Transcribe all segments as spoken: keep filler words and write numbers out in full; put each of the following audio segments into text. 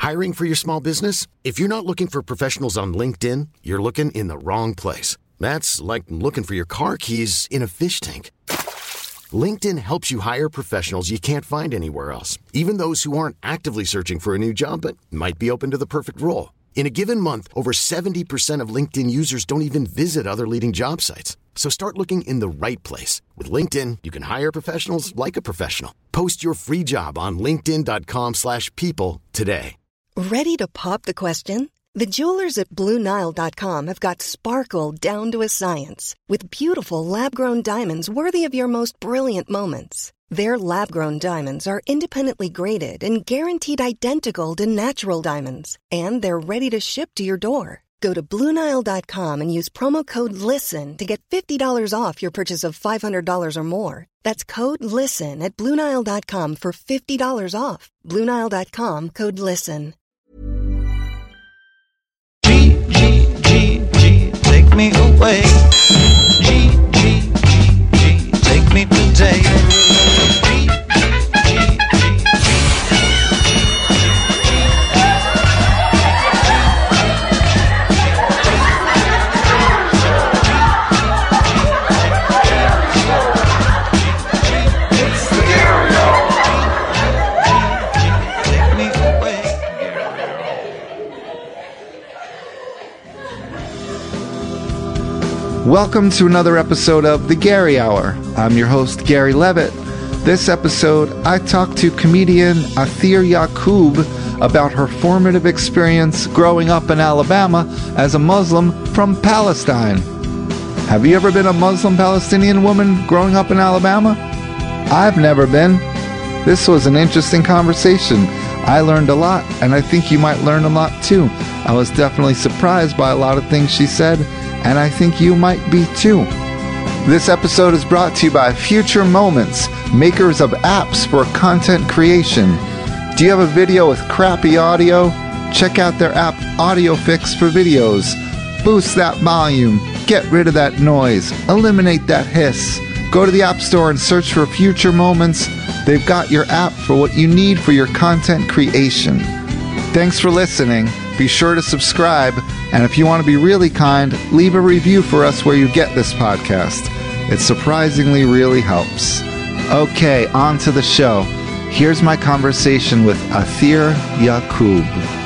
Hiring for your small business? If you're not looking for professionals on LinkedIn, you're looking in the wrong place. That's like looking for your car keys in a fish tank. LinkedIn helps you hire professionals you can't find anywhere else, even those who aren't actively searching for a new job but might be open to the perfect role. In a given month, over seventy percent of LinkedIn users don't even visit other leading job sites. So start looking in the right place. With LinkedIn, you can hire professionals like a professional. Post your free job on linkedin.com slash people today. Ready to pop the question? The jewelers at Blue Nile dot com have got sparkle down to a science with beautiful lab-grown diamonds worthy of your most brilliant moments. Their lab-grown diamonds are independently graded and guaranteed identical to natural diamonds, and they're ready to ship to your door. Go to Blue Nile dot com and use promo code LISTEN to get fifty dollars off your purchase of five hundred dollars or more. That's code LISTEN at Blue Nile dot com for fifty dollars off. Blue Nile dot com, code LISTEN. G, G, G, G, take me away. G, G, G, G, take me today. G, G, G, G, take me away. Welcome to another episode of The Gary Hour. I'm your host, Gary Levitt. This episode, I talked to comedian Athir Yaqub about her formative experience growing up in Alabama as a Muslim from Palestine. Have you ever been a Muslim Palestinian woman growing up in Alabama? I've never been. This was an interesting conversation. I learned a lot, and I think you might learn a lot too. I was definitely surprised by a lot of things she said, and I think you might be too. This episode is brought to you by Future Moments, makers of apps for content creation. Do you have a video with crappy audio? Check out their app AudioFix for videos. Boost that volume, get rid of that noise, eliminate that hiss. Go to the App Store and search for Future Moments. They've got your app for what you need for your content creation. Thanks for listening. Be sure to subscribe, and if you want to be really kind, leave a review for us where you get this podcast. It surprisingly really helps. Okay, on to the show. Here's my conversation with Athir Yaqub.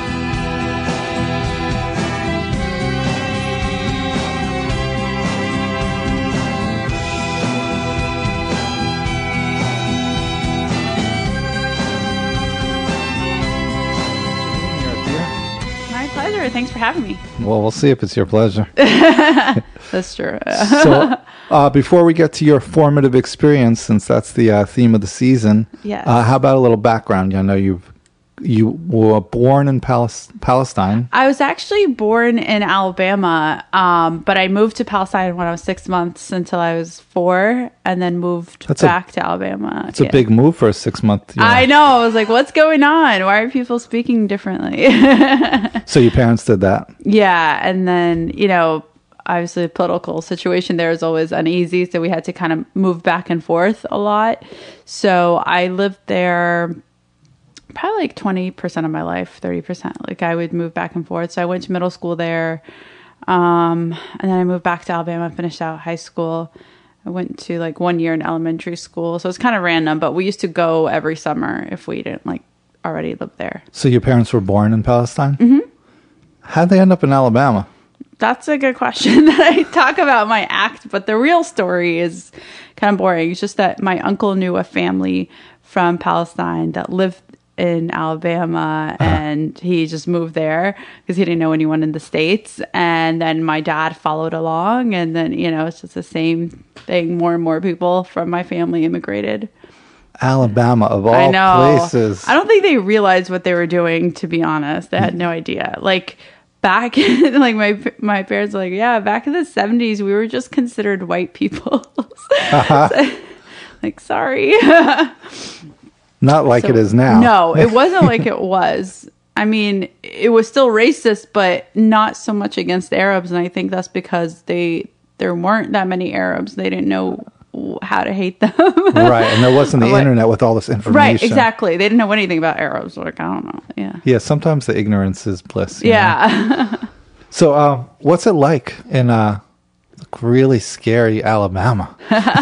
Thanks for having me. Well, we'll see if it's your pleasure. That's true. So, uh, before we get to your formative experience, since that's the uh, theme of the season, yes. uh, how about a little background? I know you've you were born in Palis- Palestine. I was actually born in Alabama, um, but I moved to Palestine when I was six months until I was four, and then moved That's back a, to Alabama. It's yeah. a big move for a six-month. You know. I know. I was like, what's going on? Why are people speaking differently? So your parents did that? Yeah, and then, you know, obviously the political situation there is always uneasy, so we had to kind of move back and forth a lot. So I lived there probably like twenty percent of my life, thirty percent. Like I would move back and forth. So I went to middle school there. Um, and then I moved back to Alabama, finished out high school. I went to like one year in elementary school. So it's kind of random, but we used to go every summer if we didn't like already live there. So your parents were born in Palestine? Mm-hmm. How'd they end up in Alabama? That's a good question that I talk about in my act, but the real story is kind of boring. It's just that my uncle knew a family from Palestine that lived in Alabama, uh-huh. and he just moved there because he didn't know anyone in the States. And then my dad followed along, and then, you know, it's just the same thing. More and more people from my family immigrated. Alabama, of all I know. places. I don't think they realized what they were doing, to be honest. They had no idea. Like, back in, like, my my parents were like, yeah, back in the seventies, we were just considered white people. Uh-huh. So, like, sorry. Not like so, it is now. No, it wasn't like it was. I mean, it was still racist, but not so much against Arabs. And I think that's because they there weren't that many Arabs. They didn't know w- how to hate them. Right. And there wasn't the Like- internet with all this information. Right, exactly. They didn't know anything about Arabs. Like, I don't know. Yeah. Yeah, sometimes the ignorance is bliss. you know? Yeah. So, uh, what's it like in uh, really scary Alabama?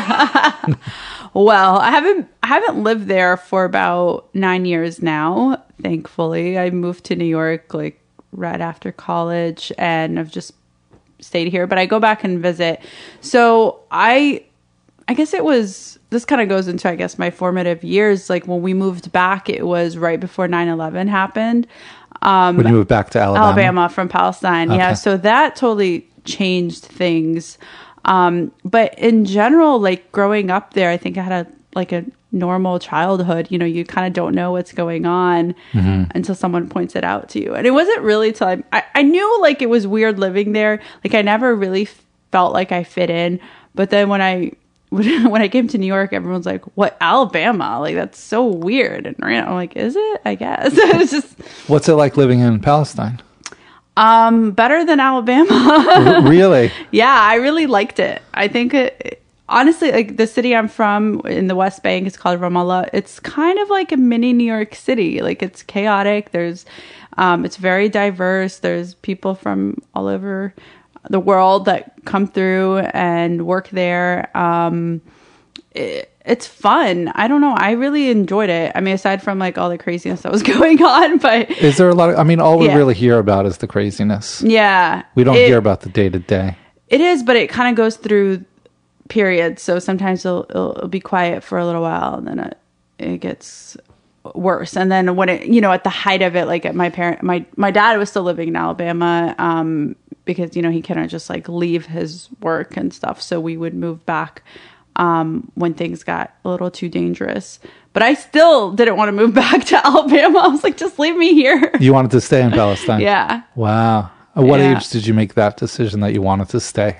Well, I haven't I haven't lived there for about nine years now, thankfully. I moved to New York like right after college, and I've just stayed here, but I go back and visit. So I I guess it was, this kind of goes into, I guess, my formative years. Like when we moved back, it was right before nine eleven happened. Um, When you moved back to Alabama? Alabama from Palestine. Yeah. Okay. So that totally changed things. Um, but in general, like growing up there, I think I had a, like a normal childhood. You know, you kind of don't know what's going on until someone points it out to you. And it wasn't really till I, I, I knew like it was weird living there. Like I never really felt like I fit in. But then when I, when I came to New York, everyone's like, "What, Alabama? Like that's so weird." And I'm like, "Is it? I guess." It's just What's it like living in Palestine? um better than Alabama. R- really? Yeah, I really liked it. I think it, honestly, like the city I'm from in the West Bank is called Ramallah. It's kind of like a mini New York City. Like it's chaotic. There's, um, it's very diverse. There's people from all over the world that come through and work there. Um, it, it's fun. I don't know. I really enjoyed it. I mean, aside from like all the craziness that was going on, but Is there a lot of, I mean, all we Yeah. really hear about is the craziness. yeah, We don't it- hear about the day to day. It is, but it kind of goes through periods. So sometimes it'll, it'll, it'll be quiet for a little while, and then it, it gets worse. And then when it, you know, at the height of it, like at my parent, my my dad was still living in Alabama, um, because you know he couldn't just like leave his work and stuff. So we would move back um, when things got a little too dangerous. But I still didn't want to move back to Alabama. I was like, just leave me here. You wanted to stay in Palestine? Yeah. Wow. At what Yeah. age did you make that decision that you wanted to stay?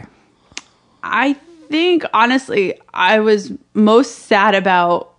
I think honestly, I was most sad about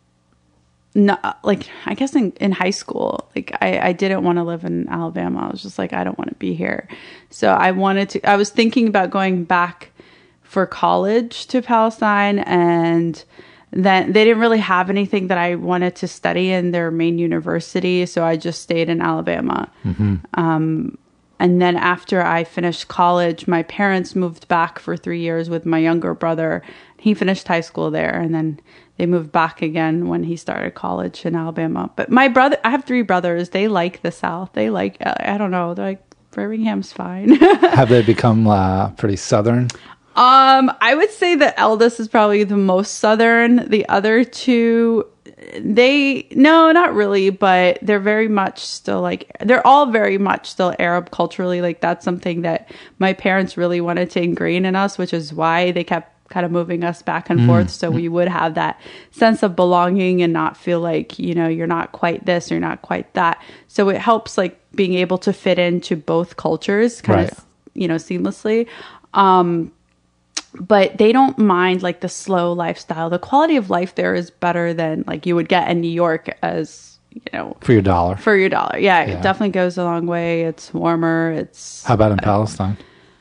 not like I guess in, in high school. Like I, I didn't want to live in Alabama. I was just like, I don't want to be here. So I wanted to I was thinking about going back for college to Palestine, and then they didn't really have anything that I wanted to study in their main university, so I just stayed in Alabama. Um, and then after I finished college, my parents moved back for three years with my younger brother. He finished high school there, and then they moved back again when he started college in Alabama. But my brother, I have three brothers. They like the South. They like, I don't know, they're like, Birmingham's fine. Have they become uh, pretty Southern? Um, I would say the eldest is probably the most Southern. The other two, they, no, not really, but they're very much still like, they're all very much still Arab culturally. Like that's something that my parents really wanted to ingrain in us, which is why they kept kind of moving us back and forth. So we would have that sense of belonging and not feel like, you know, you're not quite this, or you're not quite that. So it helps like being able to fit into both cultures kind Right. of, you know, seamlessly. Um, but they don't mind like the slow lifestyle. The quality of life there is better than like you would get in New York as, you know, For your dollar. for your dollar. Yeah, Yeah. it definitely goes a long way. It's warmer. It's How about in Palestine?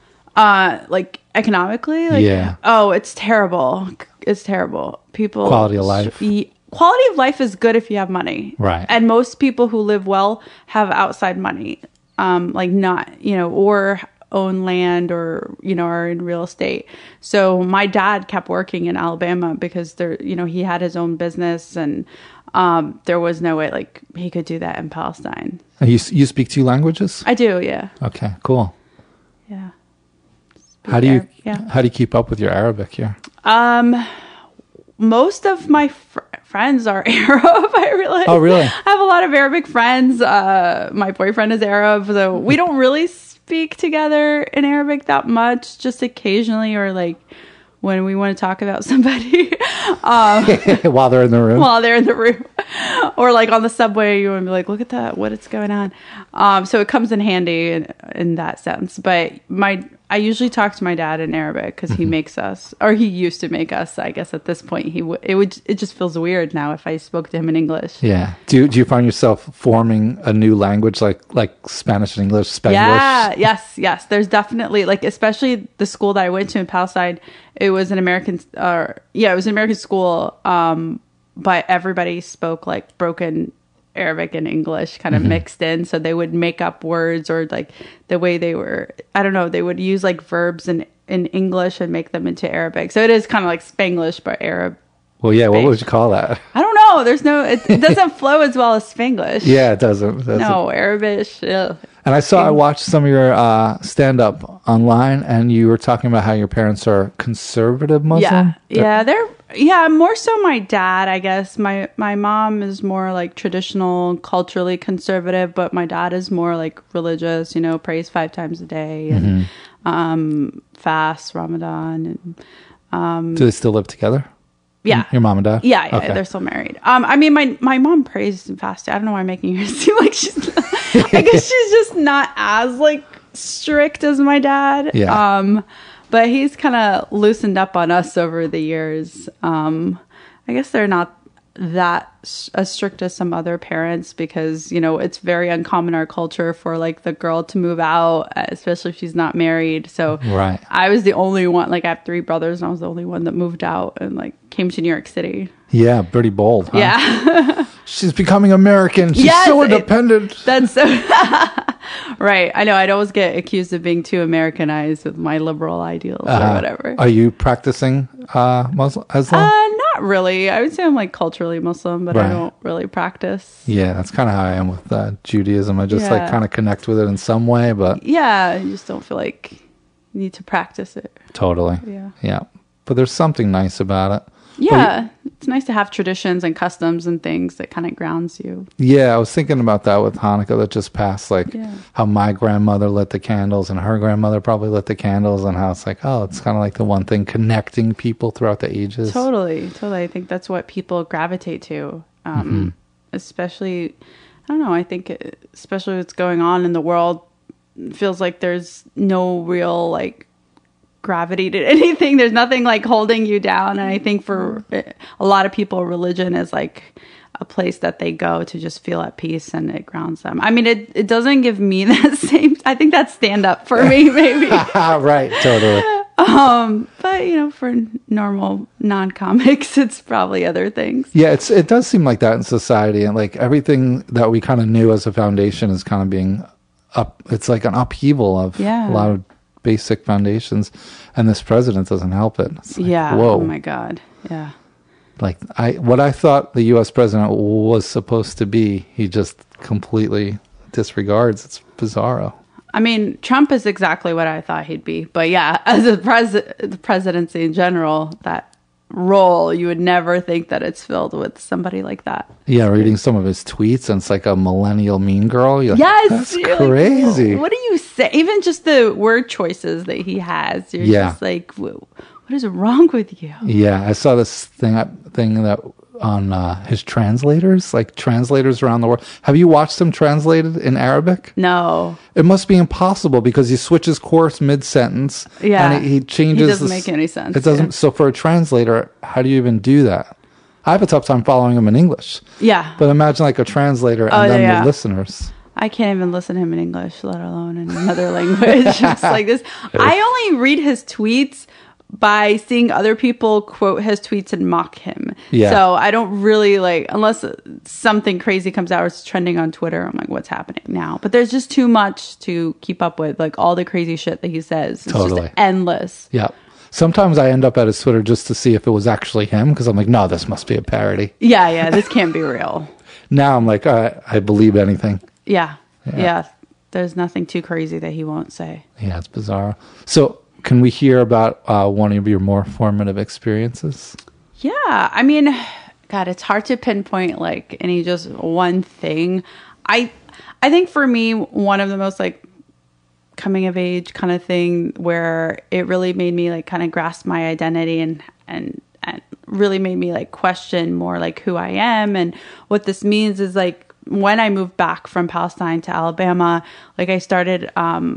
uh like economically, like Yeah. oh, it's terrible. It's terrible. People Quality of life. Ye- Quality of life is good if you have money. Right. And most people who live well have outside money. Um like not, you know, or own land, or you know, are in real estate. So my dad kept working in Alabama because there, you know, he had his own business, and um there was no way like he could do that in Palestine. And you you speak two languages? I do, yeah. Okay, cool. Yeah. How do you Arab, yeah. how do you keep up with your Arabic here? Um, most of my fr- friends are Arab. I really, Oh, really? I have a lot of Arabic friends. Uh, my boyfriend is Arab, so we don't really speak together in Arabic that much. Just occasionally, or like when we want to talk about somebody, um, While they're in the room? while they're in the room, or like on the subway, you want to be like, look at that, what is going on? Um, so it comes in handy in, in that sense. But my I usually talk to my dad in Arabic because he makes us, or he used to make us. I guess at this point, he w- it would it just feels weird now if I spoke to him in English. Yeah. Do you, do you find yourself forming a new language like like Spanish and English, Spanglish? Yeah. Yes. Yes. There's definitely like, especially the school that I went to in Palestine. It was an American. Uh, yeah, it was an American school. Um, but everybody spoke like broken Arabic and English kind of mm-hmm. mixed in, so they would make up words, or like the way they were, I don't know, they would use like verbs in, in English and make them into Arabic. So it is kind of like Spanglish, but Arab. Well, yeah, what would you call that? I don't know. There's no, it, it doesn't flow as well as Spanglish. Yeah, it doesn't. It doesn't. No, Arabic. Ugh. And I saw, I watched some of your uh, stand-up online, and you were talking about how your parents are conservative Muslim. Yeah, yeah, they're yeah, more so my dad, I guess. My my mom is more like traditional, culturally conservative, but my dad is more like religious. You know, prays five times a day and mm-hmm. um, fasts Ramadan. And um, do they still live together? Yeah, your mom and dad. Yeah, yeah, okay. They're still married. Um, I mean, my my mom prays and fasts. I don't know why I'm making her seem like she's. I guess she's just not as like strict as my dad. Yeah. Um, but he's kind of loosened up on us over the years. Um, I guess they're not that s- as strict as some other parents, because, you know, it's very uncommon in our culture for like the girl to move out, especially if she's not married. So right. I was the only one, like I have three brothers and I was the only one that moved out and like came to New York City. Yeah, pretty bold, huh? Yeah. She's becoming American. She's yes, so independent. It, that's so... Right. I know. I'd always get accused of being too Americanized with my liberal ideals uh, or whatever. Are you practicing uh, Muslim? Islam? Uh, not really. I would say I'm like culturally Muslim, but right. I don't really practice. Yeah, that's kind of how I am with uh, Judaism. I just yeah. like kind of connect with it in some way, but... Yeah, you just don't feel like you need to practice it. Totally. Yeah. Yeah. But there's something nice about it. Yeah, you, it's nice to have traditions and customs and things that kind of grounds you. Yeah, I was thinking about that with Hanukkah that just passed, like yeah. how my grandmother lit the candles and her grandmother probably lit the candles, and how it's like, oh, it's kind of like the one thing connecting people throughout the ages. Totally, totally. I think that's what people gravitate to, um, mm-hmm. especially, I don't know, I think it, especially what's going on in the world, it feels like there's no real, like, gravity to anything. There's nothing like holding you down, and I think for a lot of people, religion is like a place that they go to just feel at peace, and it grounds them. I mean, it it doesn't give me that same. I think that's stand up for me, maybe. Right, totally. Um, but you know, for normal non-comics, it's probably other things. Yeah, it's it does seem like that in society, and like everything that we kind of knew as a foundation is kind of being up. It's like an upheaval of yeah. a lot of basic foundations, and this president doesn't help it. It's like, yeah. Whoa. Oh my God. Yeah. Like I, what I thought the U S president was supposed to be, he just completely disregards. It's bizarro. I mean, Trump is exactly what I thought he'd be, but yeah, as a pres- the presidency in general, that role, you would never think that it's filled with somebody like that. Yeah, reading some of his tweets, and it's like a millennial mean girl. You're yes, like, that's you're crazy. Like, what do you say? Even just the word choices that he has, you're yeah. just like, what is wrong with you? Yeah, I saw this thing thing that on uh, his translators, like translators around the world. Have you watched them translated in Arabic? No. It must be impossible because he switches course mid-sentence. Yeah. And he, he changes. It doesn't the, make any sense. It doesn't. Yeah. So for a translator, how do you even do that? I have a tough time following him in English. Yeah. But imagine like a translator and oh, then yeah. the listeners. I can't even listen to him in English, let alone in another language. It's like this. I only read his tweets by seeing other people quote his tweets and mock him. Yeah. So I don't really like, unless something crazy comes out or it's trending on Twitter, I'm like, what's happening now? But there's just too much to keep up with, like all the crazy shit that he says. It's totally. just endless. Yeah. Sometimes I end up at his Twitter just to see if it was actually him, because I'm like, no, this must be a parody. Yeah, yeah, this can't be real. Now I'm like, I, I believe anything. Yeah, yeah, yeah. There's nothing too crazy that he won't say. Yeah, it's bizarre. So can we hear about uh, one of your more formative experiences? Yeah, I mean, God, it's hard to pinpoint like any just one thing. I, I think for me, one of the most like coming of age kind of thing where it really made me like kind of grasp my identity and and and really made me like question more like who I am and what this means is like when I moved back from Palestine to Alabama, like I started um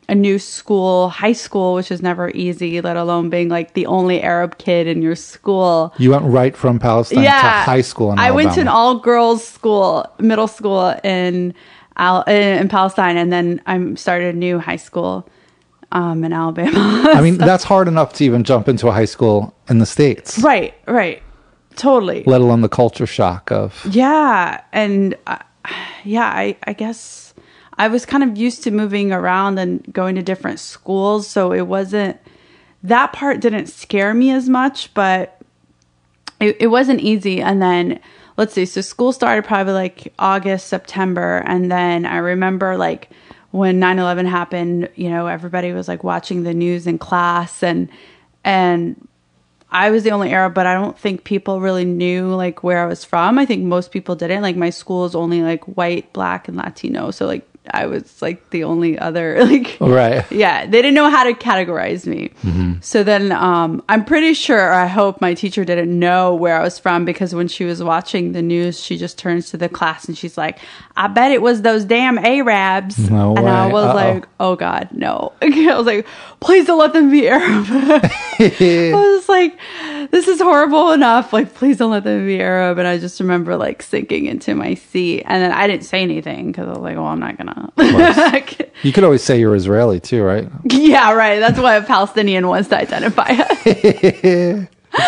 a new school, high school, which is never easy, let alone being like the only Arab kid in your school. You went right from Palestine Yeah. to high school in I Alabama. went to an all-girls school, middle school in Al- in Palestine, and then I started a new high school um, in Alabama. I mean, that's hard enough to even jump into a high school in the States. Right, right. Totally. Let alone the culture shock of... Yeah. And uh, yeah, I, I guess I was kind of used to moving around and going to different schools. So it wasn't, that part didn't scare me as much, but it, it wasn't easy. And then, let's see, so school started probably like August, September. And then I remember like when nine eleven happened, you know, everybody was like watching the news in class, and, and, I was the only Arab, but I don't think people really knew like where I was from. I think most people didn't. Like my school is only like white, black, and Latino. So like I was like the only other like Right. Yeah, they didn't know how to categorize me. Mm-hmm. So then um, I'm pretty sure, or I hope my teacher didn't know where I was from, because when she was watching the news, she just turns to the class and she's like, I bet it was those damn Arabs. No and way. I was Uh-oh. like, oh God, no. I was like, please don't let them be Arab. I was like, this is horrible enough. Like, please don't let them be Arab. And I just remember like sinking into my seat. And then I didn't say anything because I was like, well, I'm not going to. You could always say you're Israeli too, right? Yeah, right. That's what a Palestinian wants to identify as.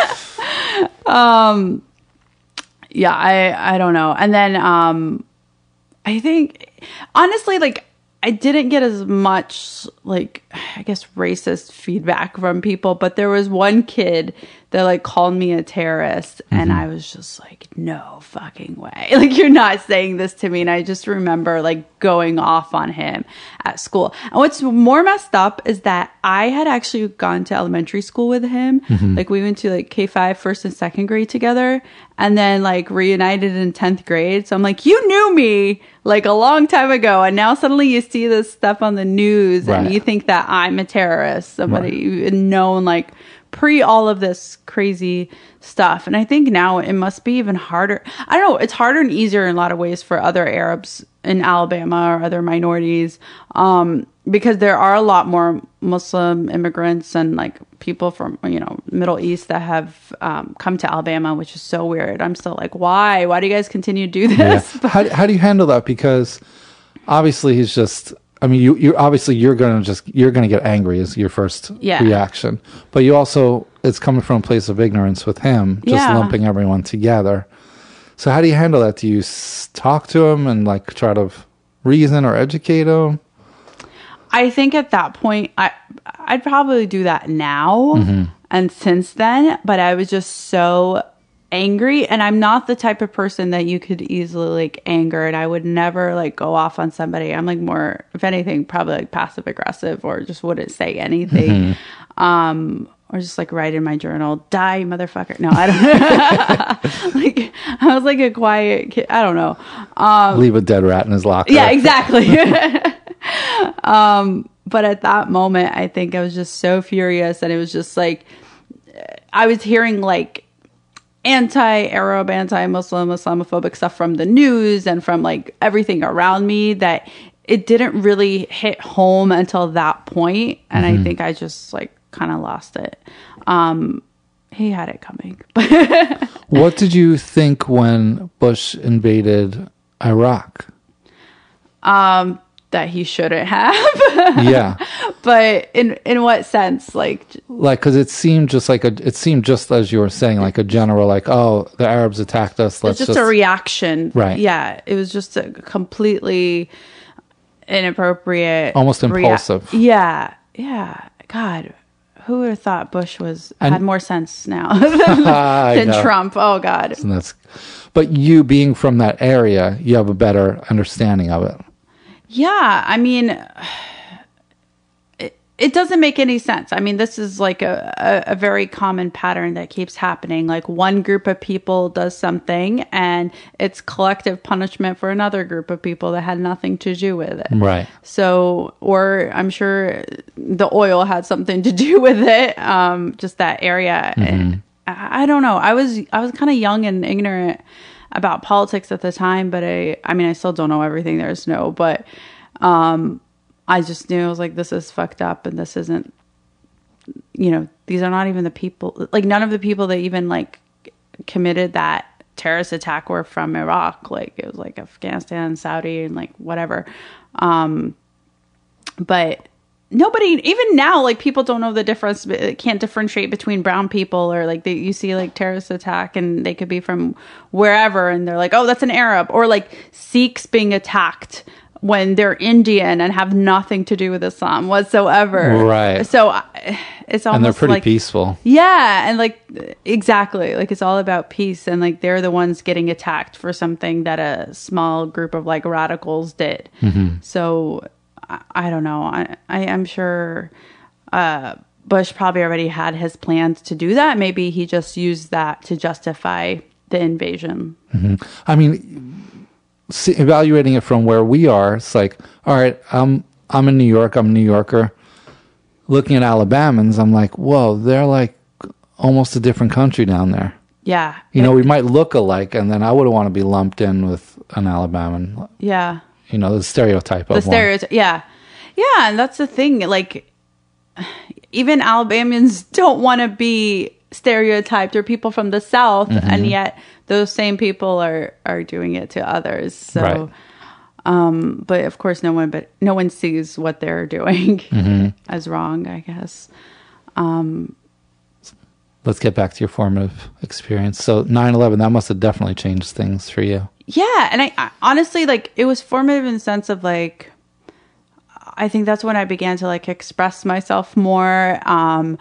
um, yeah, I, I don't know. And then um, I think, honestly, like, I didn't get as much, like, I guess racist feedback from people, but there was one kid that like called me a terrorist, mm-hmm. and I was just like, no fucking way. Like, you're not saying this to me. And I just remember like going off on him at school. And what's more messed up is that I had actually gone to elementary school with him. Mm-hmm. Like we went to like K five, first and second grade together, and then like reunited in tenth grade. So I'm like, you knew me like a long time ago, and now suddenly you see this stuff on the news, right. and you think that I'm a terrorist, somebody right. you've known like pre all of this crazy stuff. And I think now it must be even harder. I don't know. It's harder and easier in a lot of ways for other Arabs in Alabama or other minorities, um, because there are a lot more Muslim immigrants and like people from, you know, Middle East that have um, come to Alabama, which is so weird. I'm still like, why? Why do you guys continue to do this? Yeah. How, how do you handle that? Because obviously he's just... I mean, you, you obviously you're gonna just you're gonna get angry is your first yeah. reaction, but you also it's coming from a place of ignorance with him, just yeah. lumping everyone together. So how do you handle that? Do you s- talk to him and like try to reason or educate him? I think at that point, I I'd probably do that now mm-hmm. and since then, but I was just so angry, and I'm not the type of person that you could easily like anger, and I would never like go off on somebody. I'm like more, if anything, probably like passive aggressive, or just wouldn't say anything. Mm-hmm. Um, or just like write in my journal, die motherfucker. No, I don't like I was like a quiet kid. I don't know. Um, leave a dead rat in his locker. Yeah, exactly. um, but at that moment, I think I was just so furious, and it was just like I was hearing like anti-Arab, anti-Muslim, Islamophobic stuff from the news and from like everything around me, that it didn't really hit home until that point. And mm-hmm. I think I just like kind of lost it. Um, he had it coming. What did you think when Bush invaded Iraq? Um, that he shouldn't have. Yeah. But in in what sense? Like, like, because it seemed just like a, it seemed just as you were saying, like a general, like, oh, the Arabs attacked us. Let's it's just, just a reaction. Right. Yeah. It was just a completely inappropriate. Almost impulsive. Rea- yeah. Yeah. God. Who would have thought Bush was and, had more sense now than, than Trump? Oh, God. And that's, but you being from that area, you have a better understanding of it. Yeah, I mean, it, it doesn't make any sense. I mean, this is like a, a, a very common pattern that keeps happening. Like one group of people does something and it's collective punishment for another group of people that had nothing to do with it. Right. So, or I'm sure the oil had something to do with it, um, just that area. Mm-hmm. And I, I don't know. I was, I was kind of young and ignorant about politics at the time, but I, I mean, I still don't know everything there is to know, but, um, I just knew, I was like, this is fucked up, and this isn't, you know, these are not even the people, like none of the people that even like committed that terrorist attack were from Iraq. Like it was like Afghanistan, Saudi, and like whatever. Um, but nobody, even now, like people don't know the difference, can't differentiate between brown people, or like they, you see like terrorist attack and they could be from wherever and they're like, oh, that's an Arab, or like Sikhs being attacked when they're Indian and have nothing to do with Islam whatsoever. Right. So it's almost and they're pretty like, peaceful. Yeah. And like, exactly. Like it's all about peace. And like, they're the ones getting attacked for something that a small group of like radicals did. Mm-hmm. So I, I don't know. I, I am sure uh, Bush probably already had his plans to do that. Maybe he just used that to justify the invasion. Mm-hmm. I mean, see, evaluating it from where we are, it's like, all right, I'm I'm in New York, I'm a New Yorker. Looking at Alabamans, I'm like, whoa, they're like almost a different country down there. Yeah. You know, we might look alike, and then I wouldn't want to be lumped in with an Alabaman. Yeah. You know, the stereotype the of stereotype. Yeah. Yeah, and that's the thing. Like, even Alabamians don't want to be stereotyped, or people from the South, mm-hmm. and yet those same people are are doing it to others. So, right. um, but of course, no one but no one sees what they're doing mm-hmm. as wrong, I guess. Um, Let's get back to your formative experience. So nine eleven, that must have definitely changed things for you. Yeah, and I, I honestly, like, it was formative in the sense of like, I think that's when I began to like express myself more. Um,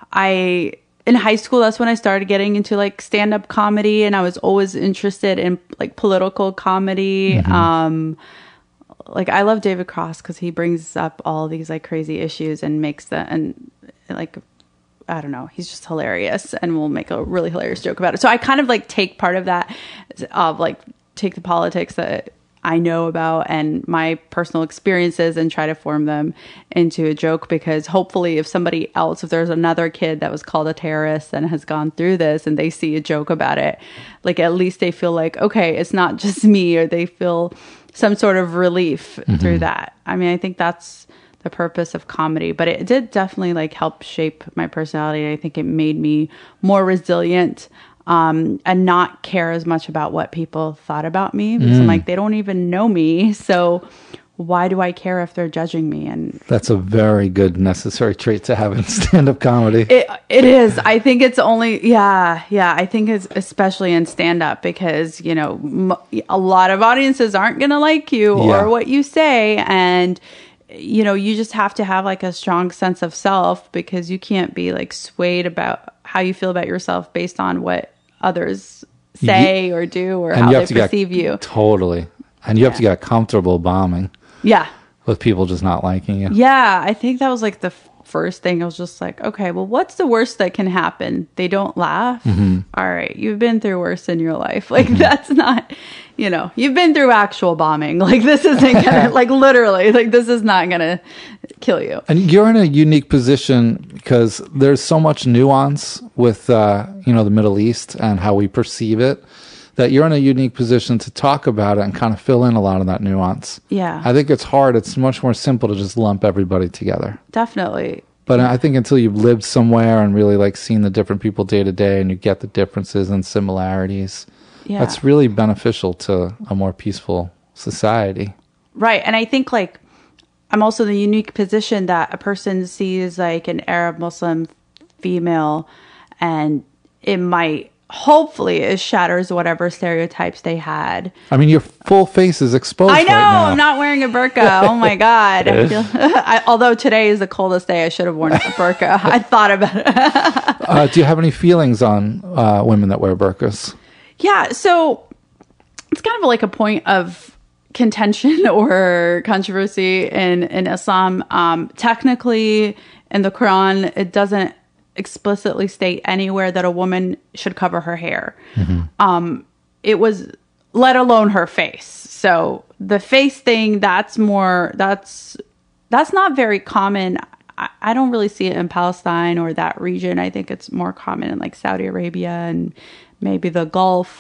I. In high school, that's when I started getting into like stand-up comedy, and I was always interested in like political comedy. Mm-hmm. Um, like I love David Cross because he brings up all these like crazy issues and makes them, and like, I don't know, he's just hilarious and will make a really hilarious joke about it. So I kind of like take part of that, of like take the politics that I know about and my personal experiences and try to form them into a joke, because hopefully if somebody else, if there's another kid that was called a terrorist and has gone through this and they see a joke about it, like at least they feel like, okay, it's not just me, or they feel some sort of relief mm-hmm. through that. I mean, I think that's the purpose of comedy, but it did definitely like help shape my personality. I think it made me more resilient. Um, and not care as much about what people thought about me, because mm. I'm like, they don't even know me. So why do I care if they're judging me? And that's a very good necessary trait to have in stand-up comedy. It it is. I think it's only, yeah, yeah. I think it's especially in stand-up, because, you know, m- a lot of audiences aren't going to like you yeah. or what you say. And, you know, you just have to have like a strong sense of self, because you can't be like swayed about how you feel about yourself based on what others say or do, or how they perceive get, you. Totally. And you yeah. have to get comfortable bombing. Yeah. With people just not liking you. Yeah. I think that was like the f- first thing. I was just like, okay, well, what's the worst that can happen? They don't laugh. Mm-hmm. All right. You've been through worse in your life. Like mm-hmm. that's not, you know, you've been through actual bombing. Like this isn't gonna, like literally, like this is not gonna kill you. And you're in a unique position because there's so much nuance with, uh, you know, the Middle East and how we perceive it, that you're in a unique position to talk about it and kind of fill in a lot of that nuance. Yeah. I think it's hard. It's much more simple to just lump everybody together. Definitely. But I think until you've lived somewhere and really like seen the different people day to day, and you get the differences and similarities, yeah. that's really beneficial to a more peaceful society. Right. And I think like I'm also in the unique position that a person sees like an Arab Muslim female, and it might, hopefully it shatters whatever stereotypes they had. I mean, your full face is exposed. I know. Right now. I'm not wearing a burqa. Oh my God. I feel, I, although today is the coldest day, I should have worn a burqa. I thought about it. uh, do you have any feelings on uh, women that wear burqas? Yeah. So it's kind of like a point of contention or controversy in, in Islam. Um, technically in the Quran, it doesn't explicitly state anywhere that a woman should cover her hair. Mm-hmm. Um, it was, let alone her face. So the face thing, that's more, that's, that's not very common. I, I don't really see it in Palestine or that region. I think it's more common in like Saudi Arabia and maybe the Gulf.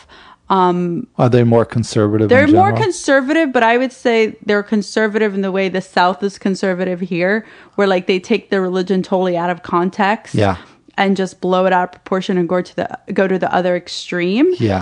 Um, Are they more conservative? They're in more general? conservative, but I would say they're conservative in the way the South is conservative here, where like they take the religion totally out of context, Yeah. and just blow it out of proportion and go to the go to the other extreme. Yeah.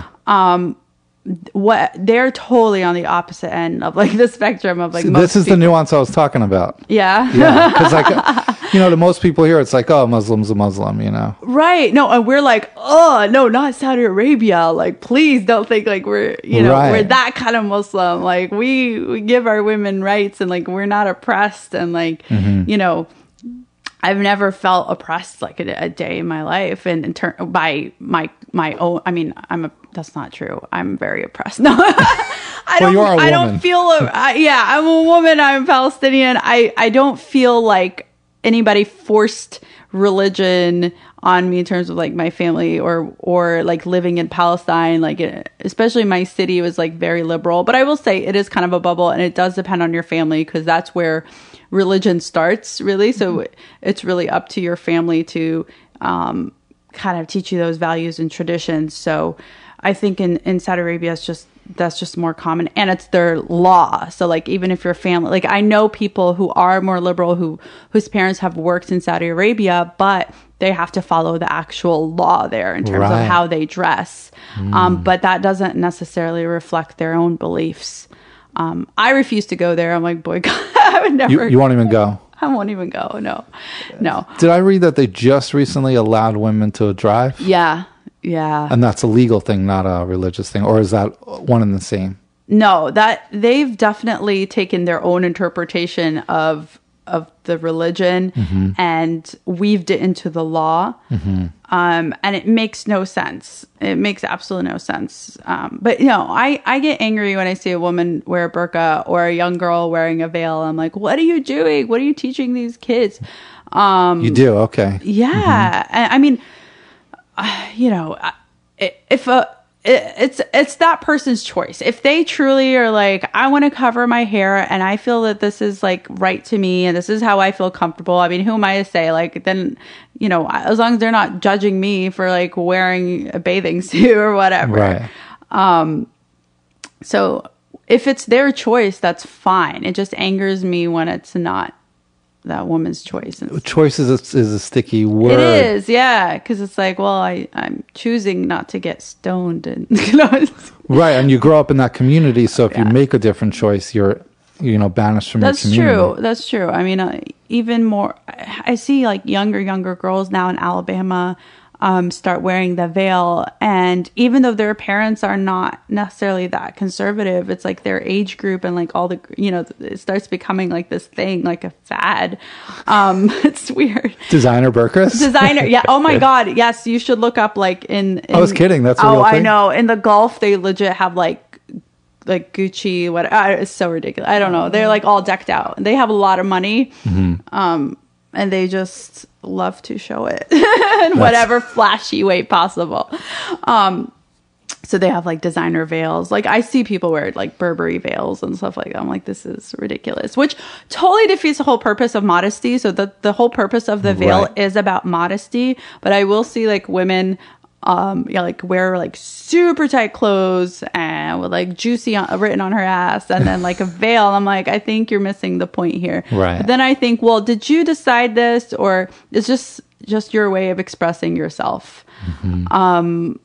What they're totally on the opposite end of like the spectrum of like. So most this is people. the nuance I was talking about. Yeah. Yeah, because like, you know, to most people here, it's like, oh, Muslim's a Muslim, you know. Right. No, and we're like, oh, no, not Saudi Arabia. Like, please don't think like we're, you know, Right. we're that kind of Muslim. Like, we, we give our women rights and like we're not oppressed. And like, Mm-hmm. you know, I've never felt oppressed like a, a day in my life. And in turn, by my, my own, I mean, I'm a, that's not true. I'm very oppressed. No, I Well, don't, you are a I woman. don't feel, a, I, yeah, I'm a woman. I'm Palestinian. I, I don't feel like anybody forced religion on me in terms of like my family or or like living in Palestine, like it, especially my city was like very liberal. But I will say it is kind of a bubble, and it does depend on your family because that's where religion starts, really. So mm-hmm. it's really up to your family to um, kind of teach you those values and traditions. So I think in in Saudi Arabia, it's just that's just more common, and it's their law. So like even if your family, like I know people who are more liberal who whose parents have worked in Saudi Arabia, but they have to follow the actual law there in terms Right. of how they dress. Mm. Um, but that doesn't necessarily reflect their own beliefs. Um, I refuse to go there. I'm like, boy, God, I would never. You, you won't even go. I won't even go. No, no. Did I read that they just recently allowed women to drive? Yeah, yeah. And that's a legal thing, not a religious thing, or is that one and the same? No, that they've definitely taken their own interpretation of of the religion mm-hmm. and weaved it into the law. Mm-hmm. Um, and it makes no sense. It makes absolutely no sense. Um, but you know, I, I get angry when I see a woman wear a burqa or a young girl wearing a veil. I'm like, what are you doing? What are you teaching these kids? Um, you do. Okay. Yeah. Mm-hmm. And I mean, uh, you know, if a, It, it's it's that person's choice. If they truly are like, I want to cover my hair and I feel that this is like right to me and this is how I feel comfortable. I mean, who am I to say? Like, then, you know, as long as they're not judging me for like wearing a bathing suit or whatever. Right. Um. So if it's their choice, that's fine. It just angers me when it's not that woman's choice. Choice is a, is a sticky word. It is, yeah, because it's like, well, I, I'm choosing not to get stoned, and you know, right. And you grow up in that community, so if yeah. you make a different choice, you're, you know, banished from That's your community. true. That's true. I mean, uh, even more, I, I see like younger, younger girls now in Alabama um, start wearing the veil, and even though their parents are not necessarily that conservative, it's like their age group and like all the, you know, it starts becoming like this thing, like a fad. Um, it's weird. Designer burqas? Designer, yeah. Oh my God, yes. You should look up like in. in I was kidding. That's a oh, real thing. I know. In the Gulf, they legit have like like Gucci. What? Uh, it's so ridiculous. I don't know. They're like all decked out. They have a lot of money, mm-hmm. um, and they just love to show it in whatever flashy way possible. Um, so they have like designer veils. Like I see people wear like Burberry veils and stuff like that. I'm like, this is ridiculous, which totally defeats the whole purpose of modesty. So the, the whole purpose of the veil right. is about modesty. But I will see like women, um, yeah, like wear like super tight clothes and with like juicy on, written on her ass and then like a veil. I'm like, I think you're missing the point here. Right. But then I think, well, did you decide this, or it's just, just your way of expressing yourself? Mm-hmm. Um,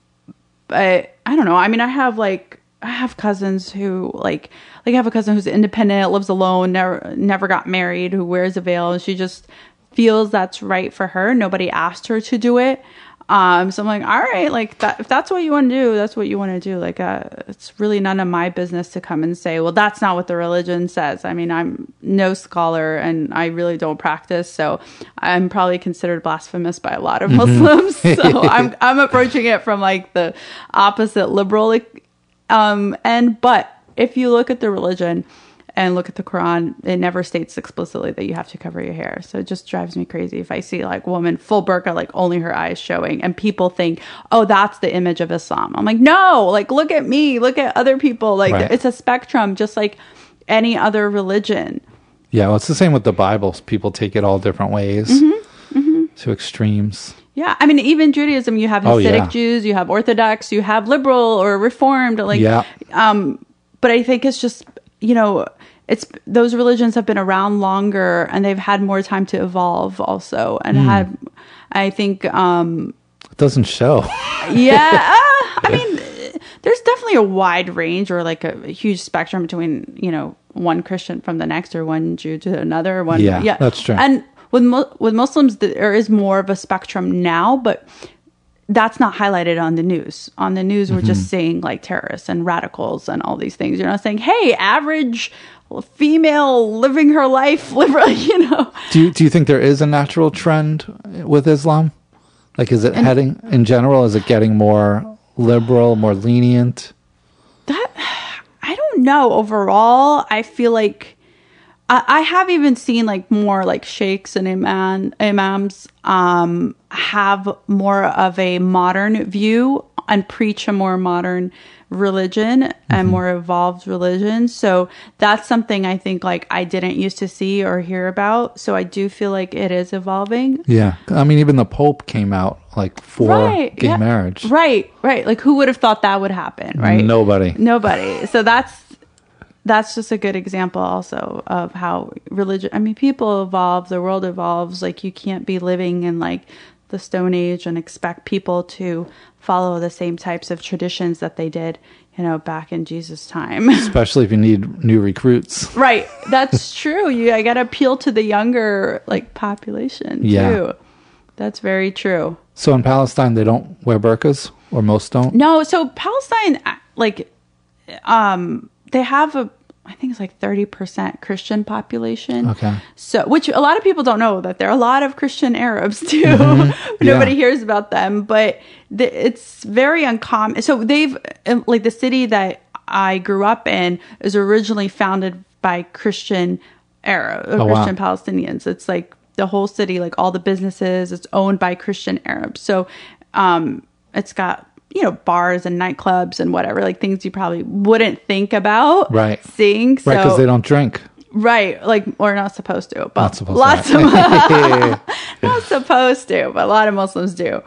But I don't know. I mean, I have like, I have cousins who like, like I have a cousin who's independent, lives alone, never, never got married, who wears a veil, and she just feels that's right for her. Nobody asked her to do it. Um, so I'm like, all right, like that, if that's what you want to do, that's what you want to do. Like, uh, it's really none of my business to come and say, well, that's not what the religion says. I mean, I'm no scholar and I really don't practice. So I'm probably considered blasphemous by a lot of Muslims. So I'm, I'm approaching it from like the opposite liberal, um, end. But if you look at the religion and look at the Quran, it never states explicitly that you have to cover your hair. So it just drives me crazy if I see like woman full burqa, like only her eyes showing, and people think, oh, that's the image of Islam. I'm like, no, like look at me, look at other people. Like right. It's a spectrum, just like any other religion. Yeah, well, it's the same with the Bible. People take it all different ways mm-hmm. Mm-hmm. to extremes. Yeah. I mean, even Judaism, you have Oh, Hasidic yeah. Jews, you have Orthodox, you have liberal or Reformed. Like, Yeah. um, but I think it's just, you know, it's those religions have been around longer and they've had more time to evolve also. And Hmm. had, I think, um, It doesn't show. yeah, uh, I mean, there's definitely a wide range or like a, a huge spectrum between, you know, one Christian from the next or one Jew to another. One, Yeah, that's true. And with mu- with Muslims, there is more of a spectrum now, but that's not highlighted on the news. On the news, we're Mm-hmm. just saying like terrorists and radicals and all these things. You're not saying, hey, average female living her life, liberal, you know. Do you, do you think there is a natural trend with Islam? Like, is it heading, in general, is it getting more liberal, more lenient? That I don't know. Overall, I feel like I, I have even seen like more like sheikhs and imam, imams um, have more of a modern view and preach a more modern religion and Mm-hmm. more evolved religion. So that's something I think like I didn't used to see or hear about. So I do feel like it is evolving. Yeah. I mean, even the Pope came out like for Right, gay yeah. marriage. Right, right. Like who would have thought that would happen, right? Nobody. Nobody. So that's that's just a good example also of how religion, I mean, people evolve, the world evolves. Like you can't be living in like the Stone Age and expect people to follow the same types of traditions that they did, you know, back in Jesus' time. Especially if you need new recruits. Right. That's true. You I gotta appeal to the younger like population Yeah. too. That's very true. So in Palestine, they don't wear burqas, or most don't? No, so Palestine, like, um, they have a, I think it's like thirty percent Christian population. Okay. So, which a lot of people don't know that there are a lot of Christian Arabs too. Mm-hmm. Nobody Yeah. hears about them, but the, it's very uncommon. So they've, like the city that I grew up in is originally founded by Christian Arab, Oh, wow. Christian Palestinians. It's like the whole city, like all the businesses, it's owned by Christian Arabs. So, um, it's got, you know, bars and nightclubs and whatever, like things you probably wouldn't think about Right. seeing. So, Right, because they don't drink. right, like, or not supposed to, but Not supposed lots to. of, not supposed to, but a lot of Muslims do.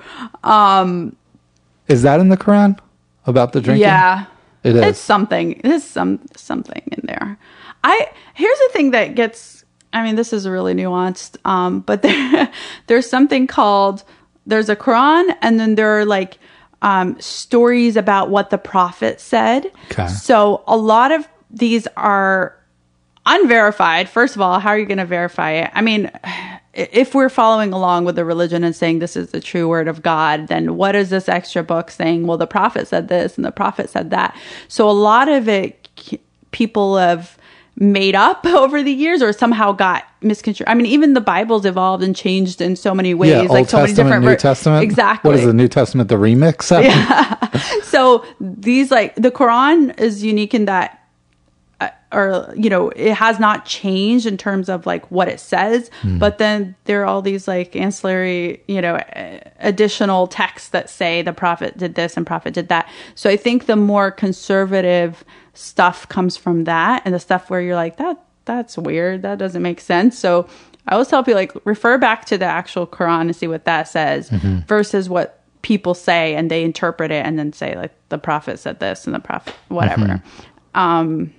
Um, Is that in the Quran about the drinking? yeah, It is. It's something. There's some something in there. I here's the thing that gets. I mean, this is really nuanced. Um, but there, there's something called. There's a Quran, and then there are like um, stories about what the prophet said. Okay. So a lot of these are unverified. First of all, how are you going to verify it? I mean, if we're following along with the religion and saying this is the true word of God, then what is this extra book saying? Well, the prophet said this and the prophet said that. So a lot of it people have made up over the years or somehow got misconstrued. I mean, even the Bible's evolved and changed in so many ways. Yeah, like Old so many Testament, different New ver- Testament. Exactly. What is the New Testament? The remix? of it? So these like the Quran is unique in that uh, or you know it has not changed in terms of like what it says, but then there are all these like ancillary you know uh, additional texts that say the prophet did this and prophet did that. So I think the more conservative stuff comes from that, and the stuff where you're like that that's weird, that doesn't make sense. So I always tell people like refer back to the actual Quran and see what that says versus what people say and they interpret it and then say like the prophet said this and the prophet whatever. Um,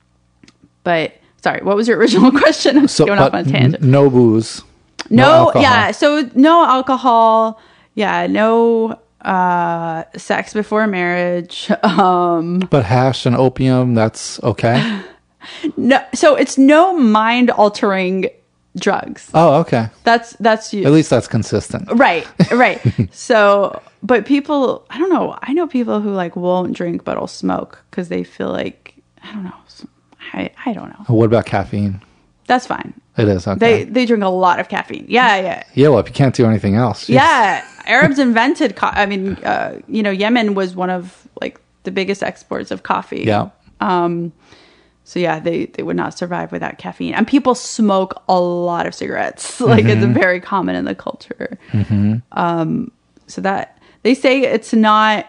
but sorry, what was your original question? I'm So, going but off on a tangent. n- no booze. No, alcohol. yeah. So no alcohol. Yeah, no uh, sex before marriage. Um, But hash and opium, that's okay? no, so it's no mind altering drugs. Oh, okay. That's that's you. At least that's consistent. Right, right. So, but people, I don't know. I know people who like won't drink but will smoke because they feel like I don't know. I I don't know. What about caffeine? That's fine. It is, okay. They they drink a lot of caffeine. Yeah, yeah. yeah, well, if you can't do anything else. jeez. Yeah, Arabs invented. Co- I mean, uh, you know, Yemen was one of like the biggest exports of coffee. Yeah. Um. So yeah, they they would not survive without caffeine. And people smoke a lot of cigarettes. Like it's very common in the culture. Mm-hmm. Um. So that they say it's not.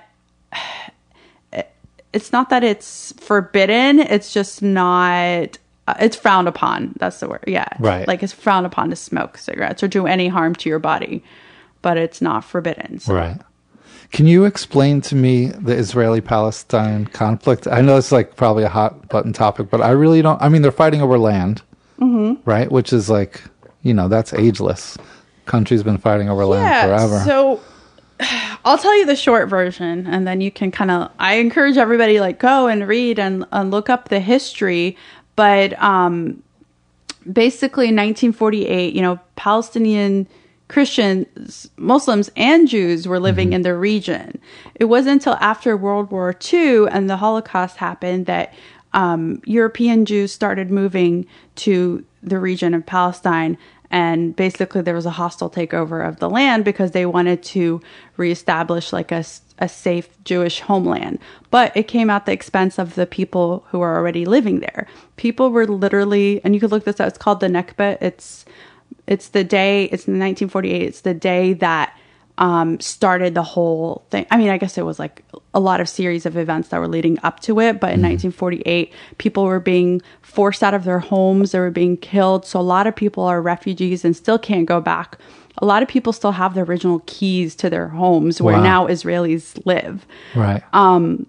It's not that it's forbidden. It's just not. Uh, it's frowned upon. That's the word. Yeah. Right. Like it's frowned upon to smoke cigarettes or do any harm to your body. but it's not forbidden. So. Right. Can you explain to me the Israeli-Palestine conflict? I know it's like probably a hot button topic, but I really don't. I mean, they're fighting over land, mm-hmm. right? Which is like, you know, that's ageless. Country's been fighting over land yeah, forever. So I'll tell you the short version, and then you can kind of. I encourage everybody like go and read and, and look up the history, but um, basically in nineteen forty-eight, you know, Palestinian Christians, Muslims, and Jews were living mm-hmm. in the region. It wasn't until after World War Two and the Holocaust happened that um, European Jews started moving to the region of Palestine. And basically there was a hostile takeover of the land because they wanted to reestablish like a, a safe Jewish homeland. But it came at the expense of the people who were already living there. People were literally, and you could look this up, it's called the Nakba. It's It's the day, it's in nineteen forty-eight, it's the day that um, started the whole thing. I mean, I guess it was like a lot of series of events that were leading up to it. But in mm-hmm. nineteen forty-eight, people were being forced out of their homes. They were being killed. So a lot of people are refugees and still can't go back. A lot of people still have the original keys to their homes where wow. now Israelis live. Right. Um.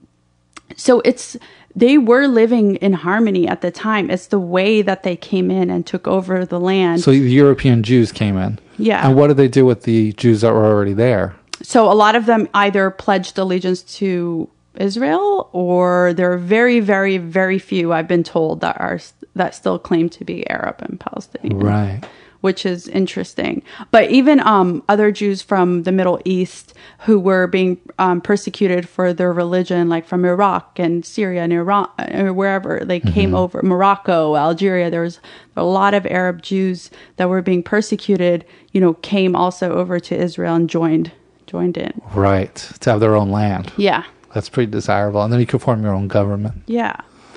So it's... They were living in harmony at the time. It's the way that they came in and took over the land. So the European Jews came in. Yeah. And what did they do with the Jews that were already there? So a lot of them either pledged allegiance to Israel, or there are very, very, very few, I've been told, that are that still claim to be Arab and Palestinian. Right. Which is interesting. But even um, other Jews from the Middle East who were being um, persecuted for their religion, like from Iraq and Syria and Iran, or wherever they mm-hmm. came over, Morocco, Algeria, there was a lot of Arab Jews that were being persecuted, you know, came also over to Israel and joined joined in. Right. To have their own land. Yeah. That's pretty desirable. And then you could form your own government. Yeah.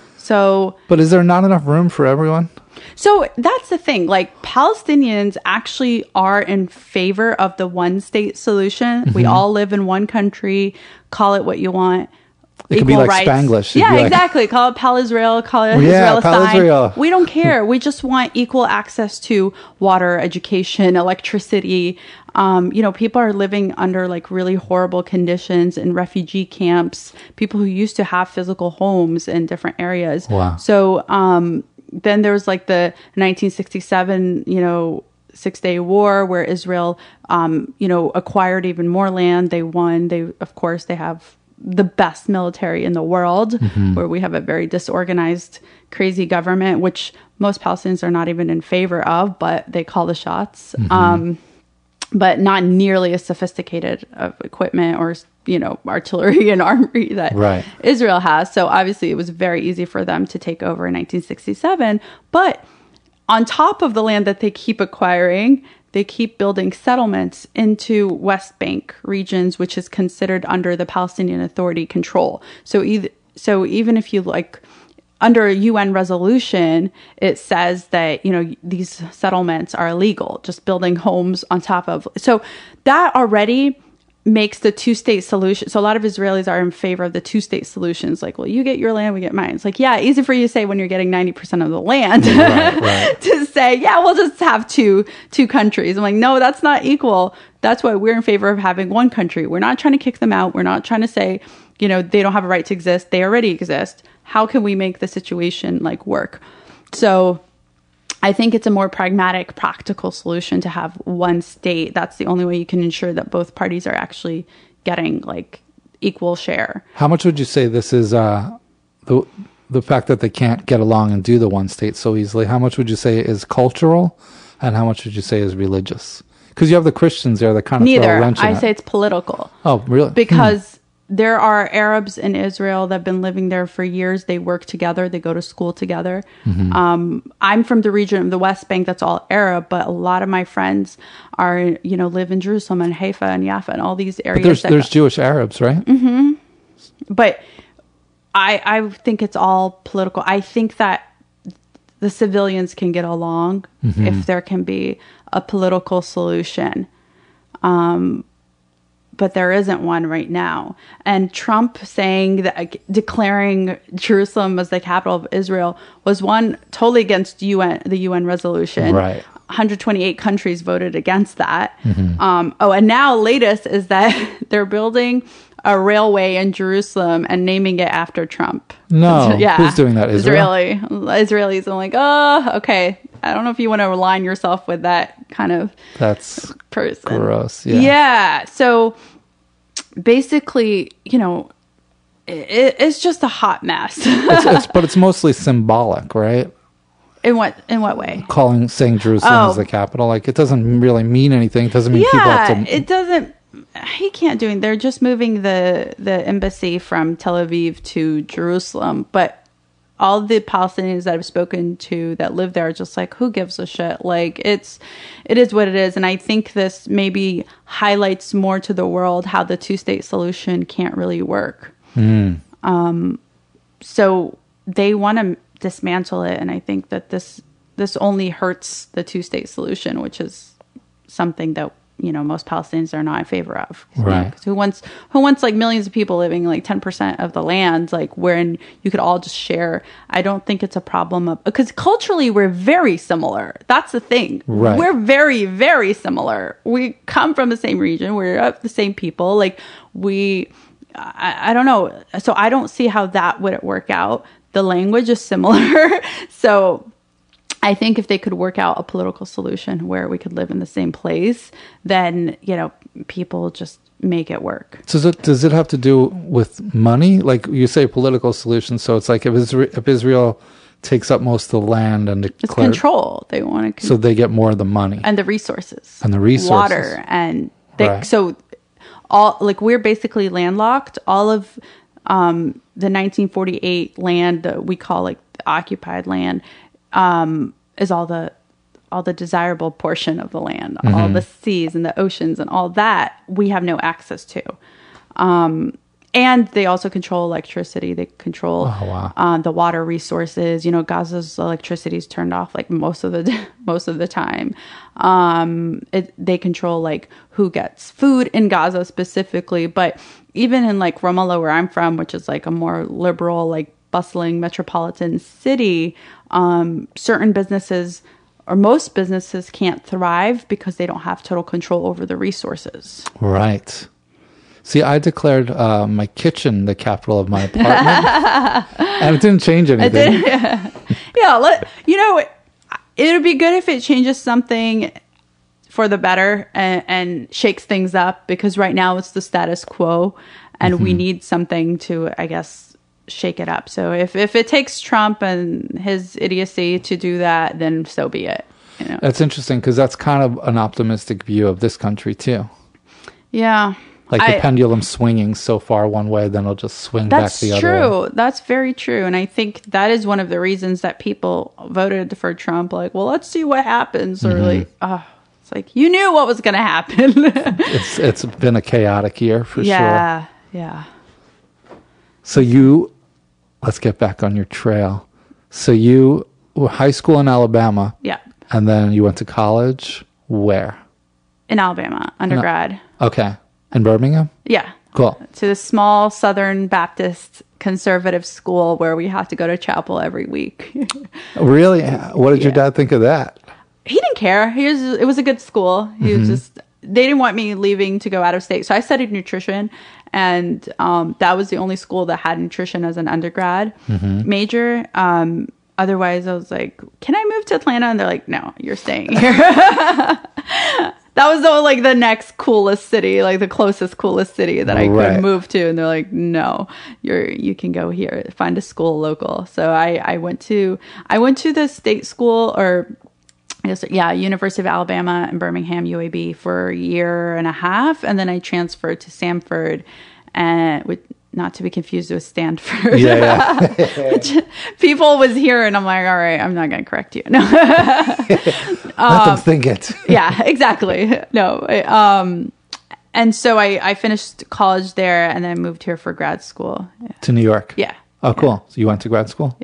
So. But is there not enough room for everyone? So that's the thing. Like, Palestinians actually are in favor of the one state solution. Mm-hmm. We all live in one country. Call it what you want. It could be like rights. Spanglish. Yeah, like, exactly. Call it Pal Israel. Call it well, yeah, Israel. Pal Israel. We don't care. We just want equal access to water, education, electricity. Um, you know, people are living under like really horrible conditions in refugee camps. People who used to have physical homes in different areas. Wow. So um, then there was like the nineteen sixty-seven, you know, Six-Day War, where Israel, um, you know, acquired even more land. They won. They, of course, they have the best military in the world, mm-hmm. where we have a very disorganized, crazy government, which most Palestinians are not even in favor of, but they call the shots. Mm-hmm. Um, but not nearly as sophisticated of equipment or, you know, artillery and armory that right. Israel has. So obviously it was very easy for them to take over in nineteen sixty-seven. But on top of the land that they keep acquiring, they keep building settlements into West Bank regions, which is considered under the Palestinian Authority control. So either, so even if you like, under a U N resolution, it says that, you know, these settlements are illegal, just building homes on top of. So that already makes the two-state solution. So a lot of Israelis are in favor of the two-state solutions. Like, well, you get your land, we get mine. It's like, yeah, easy for you to say when you're getting ninety percent of the land right, right. to say, yeah, we'll just have two two countries. I'm like, no, that's not equal. That's why we're in favor of having one country. We're not trying to kick them out. We're not trying to say, you know, they don't have a right to exist. They already exist. How can we make the situation like work? So I think it's a more pragmatic, practical solution to have one state. That's the only way you can ensure that both parties are actually getting like equal share. How much would you say this is uh, the the fact that they can't get along and do the one state so easily? How much would you say is cultural, and how much would you say is religious? Because you have the Christians there that kind of Neither. throw a wrench in I it. say it's political. Oh, really? Because hmm. there are Arabs in Israel that have been living there for years. They work together. They go to school together. Mm-hmm. Um, I'm from the region of the West Bank that's all Arab, but a lot of my friends are, you know, live in Jerusalem and Haifa and Jaffa and all these areas. But there's that there's go- Jewish Arabs, right? Mm-hmm. But I I think it's all political. I think that the civilians can get along mm-hmm. if there can be a political solution. Um, but there isn't one right now. And Trump saying that, declaring Jerusalem as the capital of Israel was one totally against U N, the U N resolution. Right. one hundred twenty-eight countries voted against that. Mm-hmm. Um, oh, and now latest is that they're building a railway in Jerusalem and naming it after Trump. No, yeah. Who's doing that? Israel? Israeli. Israelis. I'm like, oh, okay. I don't know if you want to align yourself with that kind of That's person. Gross. Yeah. Yeah. So basically, you know, it, it's just a hot mess. it's, it's, but it's mostly symbolic, right? In what in what way? Calling saying Jerusalem Oh. is the capital, like it doesn't really mean anything. It doesn't mean people Yeah, have to. it doesn't. He can't do it. They're just moving the the embassy from Tel Aviv to Jerusalem, but all the Palestinians that I've spoken to that live there are just like, who gives a shit? Like, it's, it is what it is. And I think this maybe highlights more to the world how the two-state solution can't really work. Mm. Um, so they want to dismantle it. And I think that this, this only hurts the two-state solution, which is something that, you know, most Palestinians are not in favor of. Right. You know, 'cause who wants, who wants like millions of people living like ten percent of the land, like wherein you could all just share. I don't think it's a problem of, because culturally we're very similar. That's the thing. Right. We're very, very similar. We come from the same region. We're of the same people. Like we, I, I don't know. So I don't see how that would work out. The language is similar. So I think if they could work out a political solution where we could live in the same place, then, you know, people just make it work. So does it, does it have to do with money? Like you say political solution. So it's like if Israel, if Israel takes up most of the land and It's declares, control. They want to con- so they get more of the money. and the resources. And the resources. Water. And they, Right. so all, like we're basically landlocked. All of um, the nineteen forty-eight land that we call like the occupied land, um, is all the all the desirable portion of the land, mm-hmm. all the seas and the oceans and all that we have no access to. Um, and they also control electricity. They control Oh, wow. uh, the water resources. You know, Gaza's electricity is turned off like most of the most of the time. Um, it, they control like who gets food in Gaza specifically, but even in like Ramallah, where I'm from, which is like a more liberal, like bustling metropolitan city, um, certain businesses or most businesses can't thrive because they don't have total control over the resources. Right. See, I declared uh, my kitchen the capital of my apartment, and it didn't change anything. yeah, yeah let, you know, it, it would be good if it changes something for the better and, and shakes things up, because right now it's the status quo, and mm-hmm. we need something to, I guess, shake it up. So if, if it takes Trump and his idiocy to do that, then so be it. You know? That's interesting, because that's kind of an optimistic view of this country too. Yeah. Like the I, pendulum swinging so far one way, then it'll just swing back the other way. That's true. That's very true. And I think that is one of the reasons that people voted for Trump. Like, well, let's see what happens. Or mm-hmm. like, oh, it's like, you knew what was going to happen. it's It's been a chaotic year for yeah, sure. Yeah, yeah. So you, let's get back on your trail. So you were high school in Alabama. Yeah. And then you went to college where? In Alabama, undergrad. No. Okay. In Birmingham? Yeah. Cool. To the small Southern Baptist conservative school where we have to go to chapel every week. Really? What did yeah. your dad think of that? He didn't care. He was, it was a good school. He mm-hmm. was just, they didn't want me leaving to go out of state. So I studied nutrition, and um, that was the only school that had nutrition as an undergrad mm-hmm. major. Um, otherwise, I was like, can I move to Atlanta? And they're like, no, you're staying here. That was the, like the next coolest city, like the closest coolest city that I right. could move to. And they're like, no, you're, you can go here, find a school local. So I, I went to, I went to the state school, or I guess, yeah, University of Alabama in Birmingham, U A B, for a year and a half. And then I transferred to Samford, and with, not to be confused with Stanford. Yeah, yeah. Which people was here, and I'm like, all right, I'm not going to correct you. No. Let um, them think it. Yeah, exactly. No. Um, and so I, I finished college there, and then moved here for grad school. Yeah. To New York? Yeah. Oh, cool. Yeah. So you went to grad school?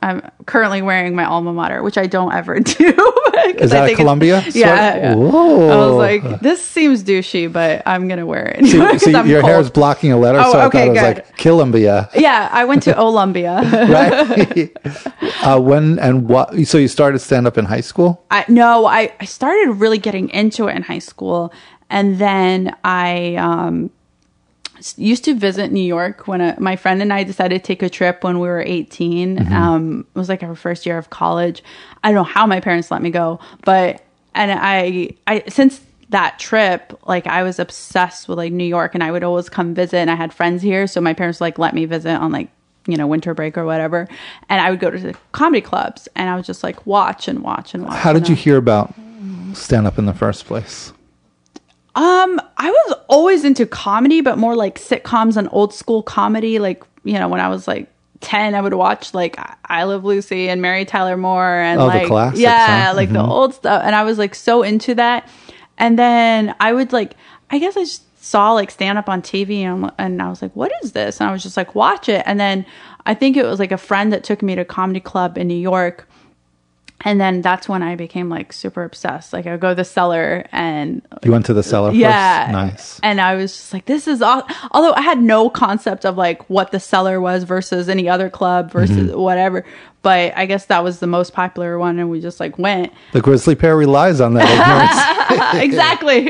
I'm currently wearing my alma mater, which I don't ever do. Is that I a Columbia? Yeah. yeah. Whoa. I was like, this seems douchey, but I'm going to wear it. So, so your cold. hair is blocking a letter, Oh, so I okay, thought it was good. like Columbia. Yeah, I went to Olumbia. Right? uh, when and what? So you started stand-up in high school? I, no, I, I started really getting into it in high school. And then I um, used to visit New York when a, my friend and I decided to take a trip when we were eighteen. Mm-hmm. Um, it was like our first year of college. I don't know how my parents let me go, but and I, I since that trip, like I was obsessed with like New York, and I would always come visit. And I had friends here, so my parents like let me visit on like you know winter break or whatever. And I would go to the comedy clubs, and I would just like watch and watch and watch. How did you hear about stand up in the first place? Um, I was always into comedy, but more like sitcoms and old school comedy. Like, you know, when I was like ten, I would watch like I Love Lucy and Mary Tyler Moore and oh, like, the classics, yeah, huh? like mm-hmm. the old stuff. And I was like so into that. And then I would like, I guess I just saw like stand up on T V and, and I was like, what is this? And I was just like, watch it. And then I think it was like a friend that took me to a comedy club in New York. And then that's when I became like super obsessed. Like I would go to the Cellar and... You went to the Cellar first? Yeah. Nice. And I was just like, this is all... Although I had no concept of like what the Cellar was versus any other club versus mm-hmm. whatever. But I guess that was the most popular one and we just like went. The Grizzly Pear relies on that ignorance. Exactly.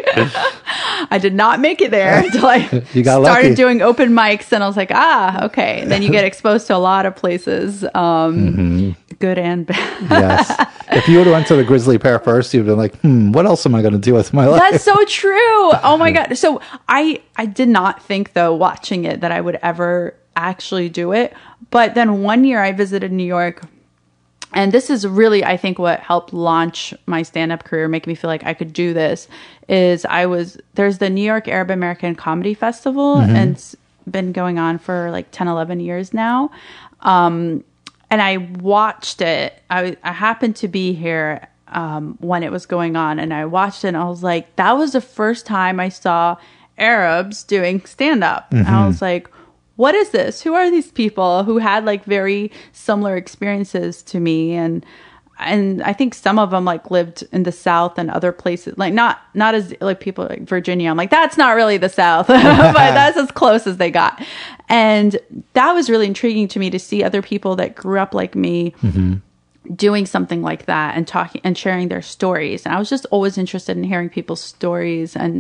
I did not make it there until I you got started lucky. doing open mics and I was like, ah, okay. And then you get exposed to a lot of places, um, mm-hmm. good and bad. Yes. If you would have went to the Grizzly Pear first, you'd been like, hmm, what else am I going to do with my life? That's so true. Oh my God. So I, I did not think though, watching it, that I would ever actually do it. But then one year I visited New York. And this is really, I think, what helped launch my stand-up career, make me feel like I could do this, is I was, there's the New York Arab American Comedy Festival, mm-hmm. and it's been going on for like ten, eleven years now. Um, and I watched it. I, I happened to be here um, when it was going on, and I watched it, and I was like, that was the first time I saw Arabs doing stand-up. Mm-hmm. And I was like, what is this? Who are these people who had like very similar experiences to me? And and I think some of them like lived in the South and other places, like not not as like people like Virginia. I'm like, that's not really the South, but that's as close as they got. And that was really intriguing to me to see other people that grew up like me mm-hmm. doing something like that and talking and sharing their stories. And I was just always interested in hearing people's stories. And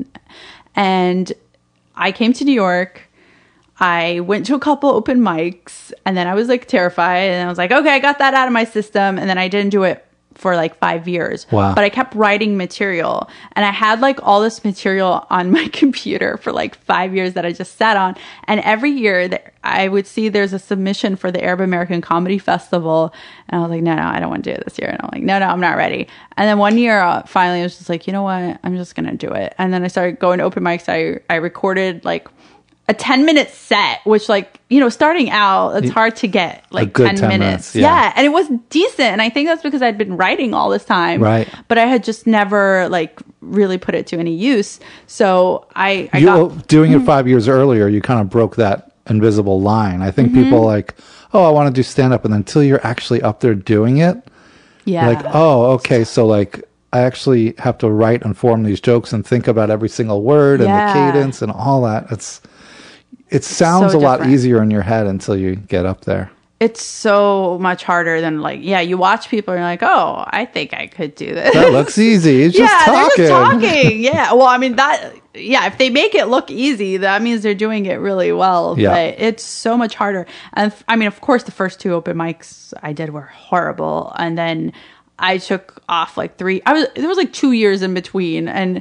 and I came to New York. I went to a couple open mics and then I was like terrified and I was like, okay, I got that out of my system. And then I didn't do it for like five years. Wow. But I kept writing material and I had like all this material on my computer for like five years that I just sat on. And every year that I would see there's a submission for the Arab American Comedy Festival. And I was like, no, no, I don't want to do it this year. And I'm like, no, no, I'm not ready. And then one year, uh, finally, I was just like, you know what? I'm just going to do it. And then I started going to open mics. I, I recorded like a ten minute set, which like, you know, starting out, it's hard to get like ten, ten minutes. minutes yeah. yeah. And it was decent. And I think that's because I'd been writing all this time. Right. But I had just never like really put it to any use. So I, I you, got... Doing it five years earlier, you kind of broke that invisible line. I think mm-hmm. people like, oh, I want to do stand up. And until you're actually up there doing it, yeah. like, oh, okay. So like, I actually have to write and form these jokes and think about every single word yeah. and the cadence and all that. It's, It sounds so a lot easier in your head until you get up there. It's so much harder than like, yeah, you watch people and you're like, oh, I think I could do this. That looks easy. It's just yeah, talking. They're just talking. Yeah. Well, I mean, that, yeah, if they make it look easy, that means they're doing it really well. Yeah. But it's so much harder. And I mean, of course, the first two open mics I did were horrible. And then I took off like three, I was, there was like two years in between. And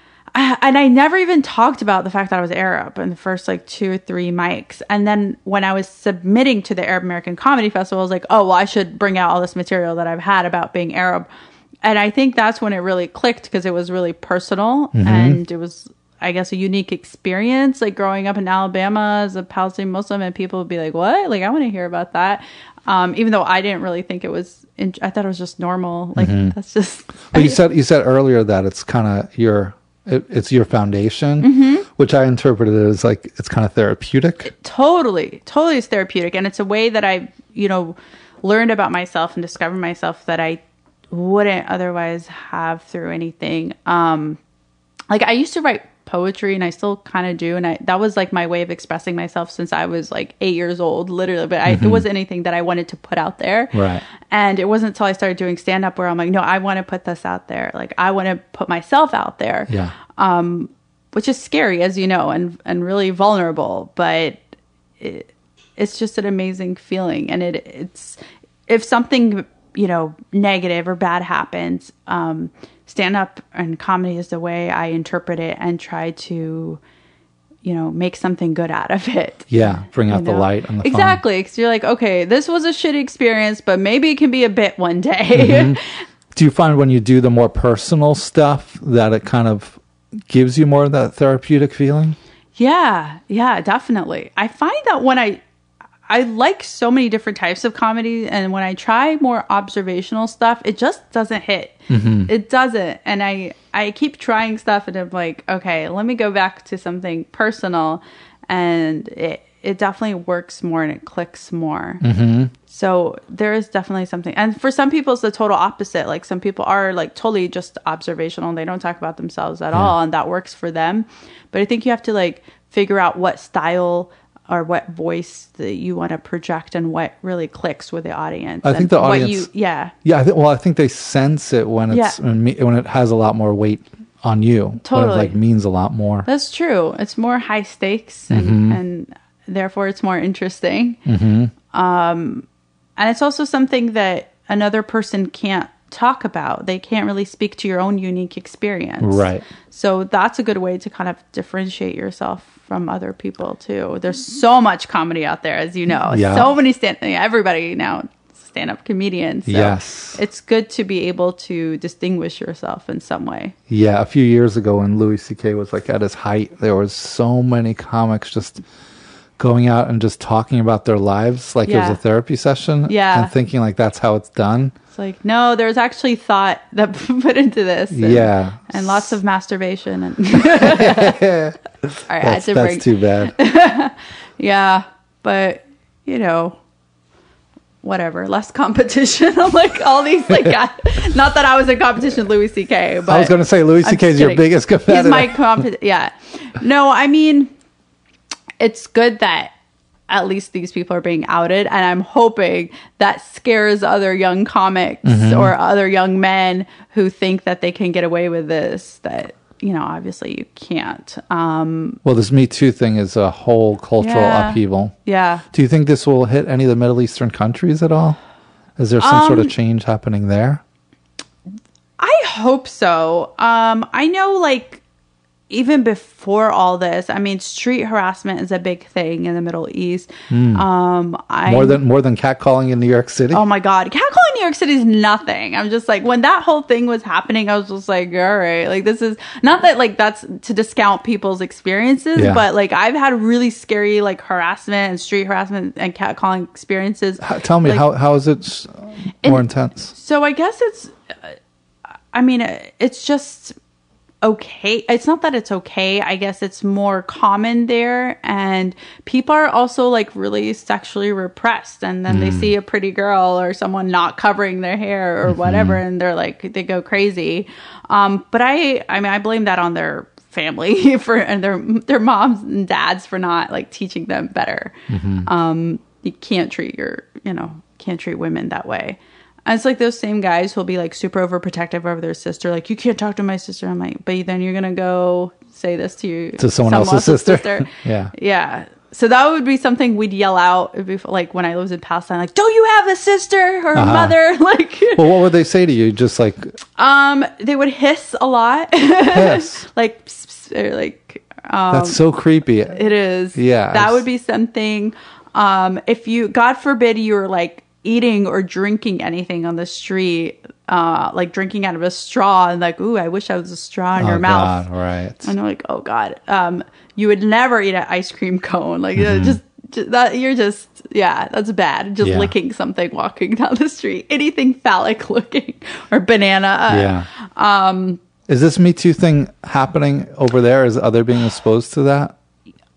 And I never even talked about the fact that I was Arab in the first like two or three mics. And then when I was submitting to the Arab American Comedy Festival, I was like, oh, well, I should bring out all this material that I've had about being Arab. And I think that's when it really clicked because it was really personal. Mm-hmm. And it was, I guess, a unique experience. Like growing up in Alabama as a Palestinian Muslim, and people would be like, what? Like, I want to hear about that. Um, even though I didn't really think it was, in- I thought it was just normal. Like, mm-hmm. that's just. But you said, you said earlier that it's kind of your. It, it's your foundation, mm-hmm. which I interpreted as like it's kind of therapeutic. Totally, totally is therapeutic, and it's a way that I, you know, learned about myself and discovered myself that I wouldn't otherwise have through anything. Um, like I used to write poetry and I still kind of do. And I, that was like my way of expressing myself since I was like eight years old, literally. But I, mm-hmm. it wasn't anything that I wanted to put out there. Right. And it wasn't until I started doing stand up where I'm like, no, I want to put this out there. Like I want to put myself out there. Yeah. Um, which is scary, as you know, and, and really vulnerable, but it, it's just an amazing feeling. And it, it's, if something, you know, negative or bad happens, um, stand up and comedy is the way I interpret it and try to, you know, make something good out of it. Yeah. Bring out you the know? light on the Exactly. Because you're like, okay, this was a shitty experience, but maybe it can be a bit one day. Mm-hmm. Do you find when you do the more personal stuff that it kind of gives you more of that therapeutic feeling? Yeah. Yeah, definitely. I find that when I, I like so many different types of comedy, and when I try more observational stuff, it just doesn't hit. Mm-hmm. It doesn't. And I, I keep trying stuff and I'm like, okay, let me go back to something personal, and it, it definitely works more and it clicks more. Mm-hmm. So there is definitely something. And for some people, it's the total opposite. Like some people are like totally just observational and they don't talk about themselves at yeah. all. And that works for them. But I think you have to like figure out what style or what voice that you want to project and what really clicks with the audience. I think the audience, you, yeah, yeah. I think, well, I think they sense it when it's yeah. when, when it has a lot more weight on you. Totally, when it like means a lot more. That's true. It's more high stakes, and, mm-hmm. and therefore it's more interesting. Mm-hmm. Um, and it's also something that another person can't talk about. They can't really speak to your own unique experience. Right. So that's a good way to kind of differentiate yourself from other people too. There's so much comedy out there, as you know. Yeah. So many stand everybody now stand-up comedians. So yes. It's good to be able to distinguish yourself in some way. Yeah, a few years ago when Louis C K was like at his height, there was so many comics just going out and just talking about their lives like yeah. it was a therapy session. Yeah. And thinking like that's how it's done. It's like, no, there's actually thought that put into this. And, yeah. And lots of masturbation. And yeah. All right, that's, I had to that's bring... too bad. Yeah, but, you know, whatever. Less competition. I'm like, all these, like, guys. Not that I was in competition with Louis C K, but... I was going to say, Louis C K is your biggest competitor. He's my competition. Yeah. No, I mean... It's good that at least these people are being outed, and I'm hoping that scares other young comics mm-hmm. or other young men who think that they can get away with this, that, you know, obviously you can't. Um, well, this Me Too thing is a whole cultural yeah, upheaval. Yeah. Do you think this will hit any of the Middle Eastern countries at all? Is there some um, sort of change happening there? I hope so. Um, I know, like, even before all this, I mean, street harassment is a big thing in the Middle East. Mm. Um, I, more than more than catcalling in New York City? Oh my God. Catcalling in New York City is nothing. I'm just like, when that whole thing was happening, I was just like, all right, like this is not that like that's to discount people's experiences, yeah. but like I've had really scary like harassment and street harassment and catcalling experiences. How, tell me, like, how how is it more and, intense? So I guess it's, I mean, it's just... okay. It's not that it's okay. I guess it's more common there, and people are also like really sexually repressed, and then mm. they see a pretty girl or someone not covering their hair or mm-hmm. whatever, and they're like, they go crazy. Um, but I, I mean, I blame that on their family for, and their, their moms and dads for not like teaching them better. Mm-hmm. Um, you can't treat your, you know, can't treat women that way. And it's like those same guys who'll be like super overprotective over their sister. Like, you can't talk to my sister. I'm like, but then you're going to go say this to you. To someone, someone else's, else's sister. sister. Yeah. Yeah. So that would be something we'd yell out. It'd be like when I lived in Palestine, like, don't you have a sister or a uh-huh. mother? Like, well, what would they say to you? Just like, um, they would hiss a lot. Hiss. Like, pss, pss, or like, um, that's so creepy. It is. Yeah. That would be something. Um, if you, God forbid, you were like, eating or drinking anything on the street, uh, like drinking out of a straw, and like, ooh, I wish I was a straw in oh, your mouth. God, right. And I'm like, oh God, um, you would never eat an ice cream cone. Like, mm-hmm. just, just that you're just, yeah, that's bad. Just yeah. licking something, walking down the street, anything phallic looking or banana. Yeah. Um, is this Me Too thing happening over there? Is are they being exposed to that? I'm not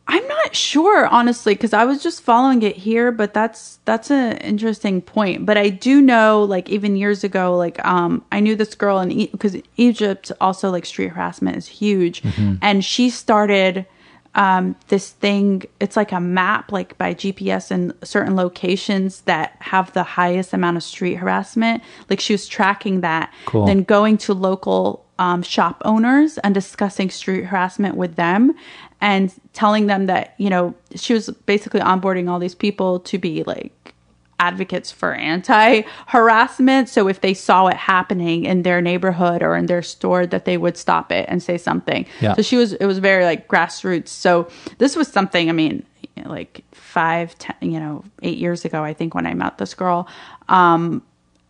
not sure, honestly, because I was just following it here, but that's that's an interesting point. But I do know, like, even years ago, like, um, I knew this girl in because e- Egypt also, like, street harassment is huge, mm-hmm. and she started um, this thing. It's like a map, like by G P S in certain locations that have the highest amount of street harassment. Like, she was tracking that, cool. then going to local um, shop owners and discussing street harassment with them. And telling them that, you know, she was basically onboarding all these people to be like advocates for anti-harassment. So if they saw it happening in their neighborhood or in their store, that they would stop it and say something. Yeah. So she was, it was very like grassroots. So this was something, I mean, like five, ten, you know, eight years ago, I think, when I met this girl. Um,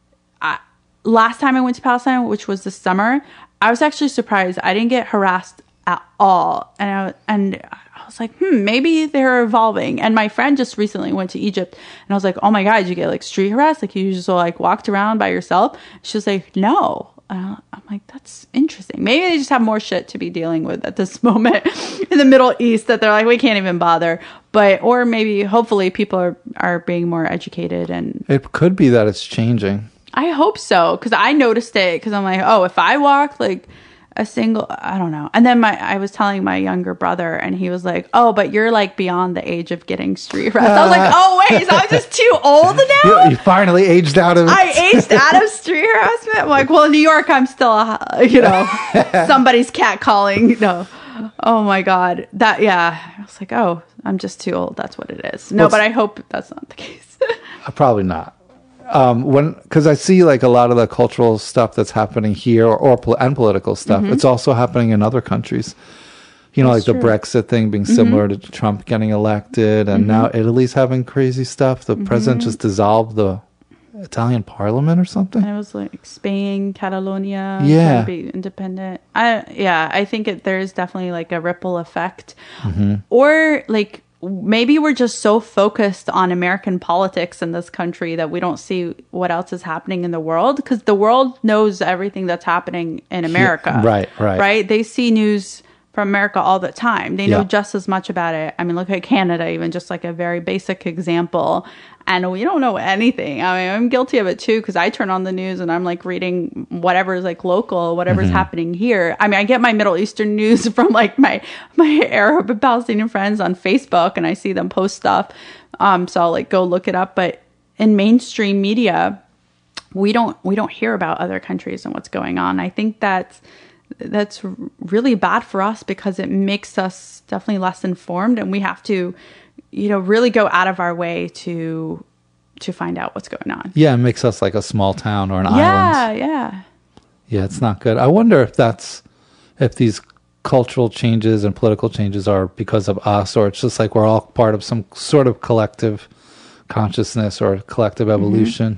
I, last time I went to Palestine, which was this summer, I was actually surprised. I didn't get harassed at all. And I, and I was like, hmm, maybe they're evolving. And my friend just recently went to Egypt, and I was like, oh my God, you get like street harassed? Like, you just like walked around by yourself? She was like, no. Uh, I'm like, that's interesting. Maybe they just have more shit to be dealing with at this moment in the Middle East that they're like, we can't even bother. But, or maybe hopefully people are, are being more educated. And it could be that it's changing. I hope so. Cause I noticed it. Cause I'm like, oh, if I walk like a single, I don't know. And then my, I was telling my younger brother, and he was like, oh, but you're like beyond the age of getting street harassed. I was like, oh wait, so I'm just too old now? You, you finally aged out of it. I aged out of street harassment. I'm like, well, in New York, I'm still, uh, you know, somebody's catcalling. No. Oh my God. That, yeah. I was like, oh, I'm just too old. That's what it is. No, What's, but I hope that's not the case. Probably not. Um, when because I see like a lot of the cultural stuff that's happening here, or, or pol- and political stuff, mm-hmm. it's also happening in other countries. You know, that's like true. The Brexit thing being similar mm-hmm. to Trump getting elected, and mm-hmm. now Italy's having crazy stuff. The mm-hmm. president just dissolved the Italian parliament or something. And it was like Spain, Catalonia, yeah, be independent. I yeah, I think it, there is definitely like a ripple effect, mm-hmm. or like. Maybe we're just so focused on American politics in this country that we don't see what else is happening in the world, because the world knows everything that's happening in America. Yeah, right, right. Right? They see news from America all the time. They know yeah. just as much about it. I mean, look at Canada, even just like a very basic example. And we don't know anything. I mean, I'm guilty of it too, because I turn on the news and I'm like reading whatever's like local, whatever's mm-hmm. happening here. I mean, I get my Middle Eastern news from like my my Arab and Palestinian friends on Facebook, and I see them post stuff. Um, so I'll like go look it up. But in mainstream media, we don't we don't hear about other countries and what's going on. I think that's that's really bad for us, because it makes us definitely less informed, and we have to, you know, really go out of our way to to find out what's going on. Yeah, it makes us like a small town or an yeah, island. Yeah, yeah. Yeah, it's not good. I wonder if that's if these cultural changes and political changes are because of us, or it's just like we're all part of some sort of collective consciousness or collective evolution.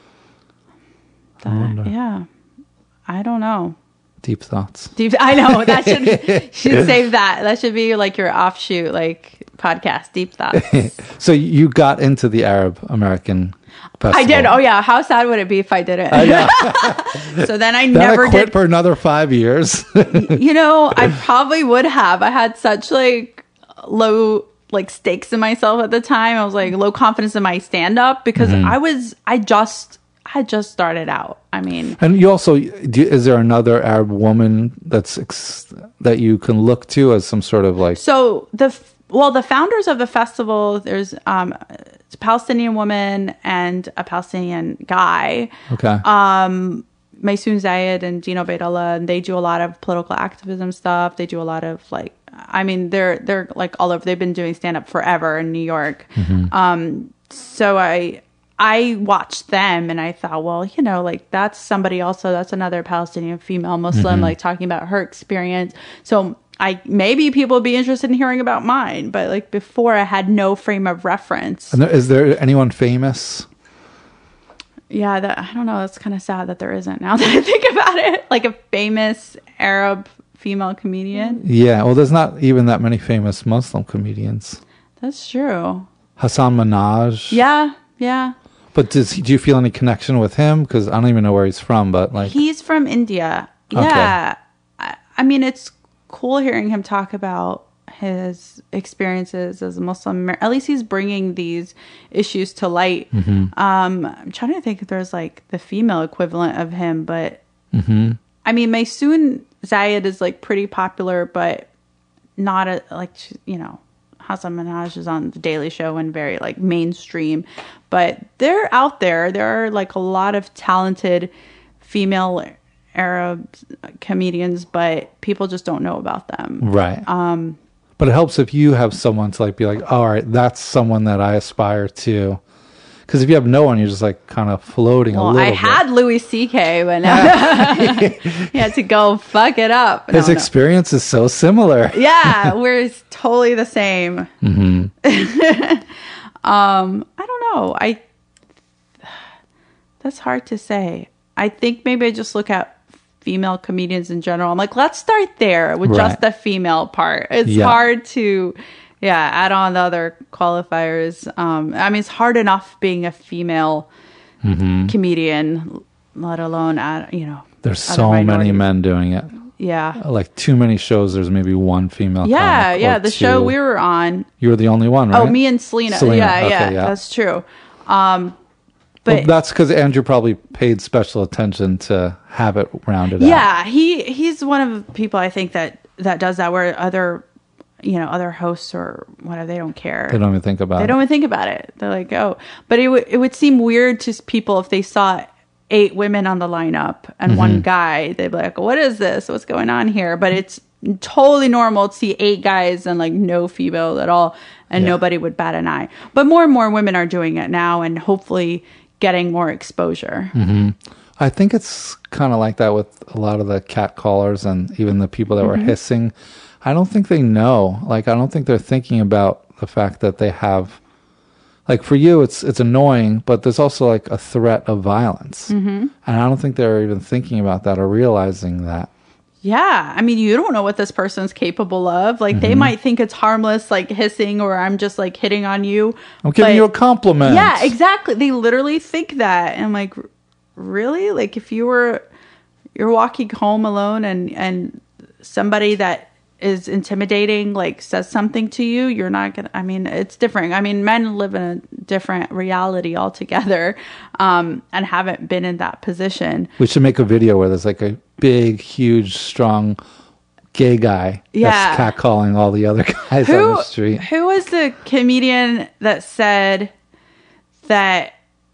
Mm-hmm. That, I yeah. I don't know. Deep thoughts. Deep. I know that should should save that. That should be like your offshoot, like podcast. Deep thoughts. So you got into the Arab American festival. I did. Oh yeah. How sad would it be if I didn't? Uh, yeah. So then I then never I quit did for another five years. You know, I probably would have. I had such like low like stakes in myself at the time. I was like low confidence in my stand up, because mm-hmm. I was I just. I just started out. I mean, and you also do, is there another Arab woman that's ex, that you can look to as some sort of like? So the well, the founders of the festival, there's um, a Palestinian woman and a Palestinian guy. Okay. Um, Maysoon Zayed and Dino Baydallah, and they do a lot of political activism stuff. They do a lot of like, I mean, they're they're like all over. They've been doing stand up forever in New York. Mm-hmm. Um, so I. I watched them and I thought, well, you know, like that's somebody also, that's another Palestinian female Muslim, mm-hmm. like talking about her experience. So I, maybe people would be interested in hearing about mine, but like before I had no frame of reference. And there, is there anyone famous? Yeah, that, I don't know. That's kind of sad that there isn't, now that I think about it. Like a famous Arab female comedian. Yeah. Well, there's not even that many famous Muslim comedians. That's true. Hassan Minhaj. Yeah. Yeah. But does he, do you feel any connection with him? Because I don't even know where he's from, but like... He's from India. Yeah. Okay. I, I mean, it's cool hearing him talk about his experiences as a Muslim. At least he's bringing these issues to light. Mm-hmm. Um, I'm trying to think if there's like the female equivalent of him, but mm-hmm. I mean, Maysoon Zayed is like pretty popular, but not a, like, you know, Hassan Minhaj is on the Daily Show and very like mainstream, but they're out there. There are like a lot of talented female Arab comedians, but people just don't know about them. Right. Um, but it helps if you have someone to like be like, all right, that's someone that I aspire to. Because if you have no one, you're just like kind of floating well, a little I bit. had Louis C K, but now he had to go fuck it up. His no, experience no. is so similar. Yeah, we're totally the same. Mm-hmm. um, I don't know. I that's hard to say. I think maybe I just look at female comedians in general. I'm like, let's start there with right. just the female part. It's yeah. hard to, yeah, add on the other qualifiers. Um, I mean, it's hard enough being a female mm-hmm. comedian, let alone add, you know. There's so many men doing it. Yeah. Like too many shows, there's maybe one female. Yeah, comic yeah. or The two. show we were on. You were the only one, right? Oh, me and Selena. Selena. Yeah, Okay, yeah, yeah. That's true. Um, but well, that's because Andrew probably paid special attention to have it rounded out. Yeah, he he's one of the people I think that that does that. Where other, you know, other hosts or whatever, they don't care. They don't even think about they it. They don't even think about it. They're like, oh, but it would it would seem weird to people if they saw eight women on the lineup and Mm-hmm. one guy. They'd be like, what is this? What's going on here? But it's totally normal to see eight guys and like no females at all, and Yeah. nobody would bat an eye. But more and more women are doing it now, and hopefully getting more exposure. Mm-hmm. I think it's kind of like that with a lot of the cat callers and even the people that Mm-hmm. were hissing. I don't think they know. Like, I don't think they're thinking about the fact that they have, like, for you, it's it's annoying, but there's also like a threat of violence. Mm-hmm. And I don't think they're even thinking about that or realizing that. Yeah. I mean, you don't know what this person's capable of. Like, mm-hmm. they might think it's harmless, like hissing, or I'm just like hitting on you. I'm giving but, you a compliment. Yeah, exactly. They literally think that. And I'm like, really? Like, if you were, you're walking home alone and, and somebody that is intimidating, like, says something to you, you're not gonna, I mean, it's different. I mean, men live in a different reality altogether, um, and haven't been in that position. We should make a video where there's like a big, huge, strong gay guy Yeah. that's catcalling all the other guys Who, on the street. who was the comedian that said that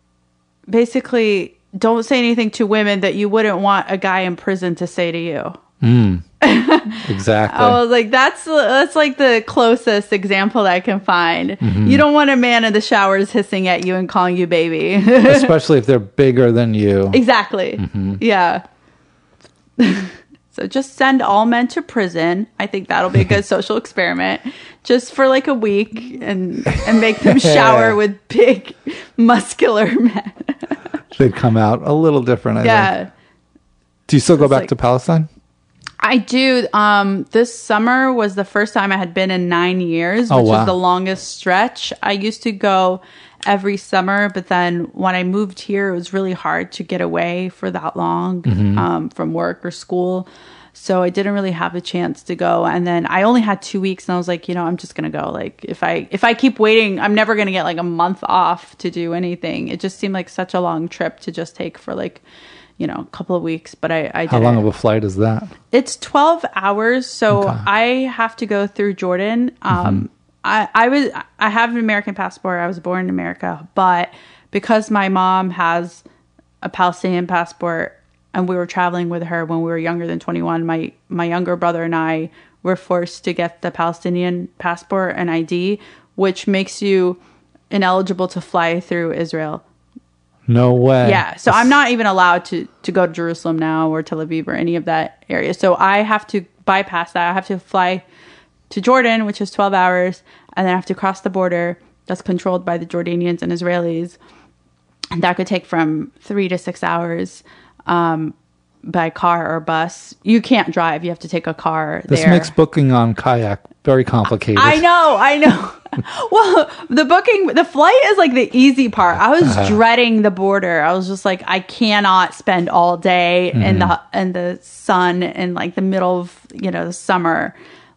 basically don't say anything to women that you wouldn't want a guy in prison to say to you? Mm. Exactly. I was like, that's that's like the closest example that I can find. Mm-hmm. You don't want a man in the showers hissing at you and calling you baby. Especially if they're bigger than you. Exactly. Mm-hmm. Yeah. So just send all men to prison. I think that'll be a good social experiment. Just for like a week, and and make them shower with big, muscular men. They'd come out a little different, I Yeah. think. Do you still go It's back like- to Palestine? I do. Um, this summer was the first time I had been in nine years, Oh, which wow. is the longest stretch. I used to go every summer, but then when I moved here, it was really hard to get away for that long Mm-hmm. um, from work or school. So I didn't really have a chance to go. And then I only had two weeks, and I was like, you know, I'm just gonna go. Like, if I if I keep waiting, I'm never gonna get like a month off to do anything. It just seemed like such a long trip to just take for like, you know, a couple of weeks. But I, I did How long it. of a flight is that? It's twelve hours, so Okay. I have to go through Jordan. Um, Mm-hmm. I, I was I have an American passport. I was born in America, but because my mom has a Palestinian passport, and we were traveling with her when we were younger than twenty-one, my my younger brother and I were forced to get the Palestinian passport and I D, which makes you ineligible to fly through Israel. No way. Yeah, so I'm not even allowed to, to go to Jerusalem now or Tel Aviv or any of that area. So I have to bypass that. I have to fly to Jordan, which is twelve hours, and then I have to cross the border that's controlled by the Jordanians and Israelis. And that could take from three to six hours um, by car or bus. You can't drive. You have to take a car This there. makes booking on kayak very complicated. I know, I know. Well, the booking, the flight is like the easy part. I was Uh-huh. dreading the border. I was just like, I cannot spend all day Mm-hmm. in the in the sun in like the middle of, you know, the summer.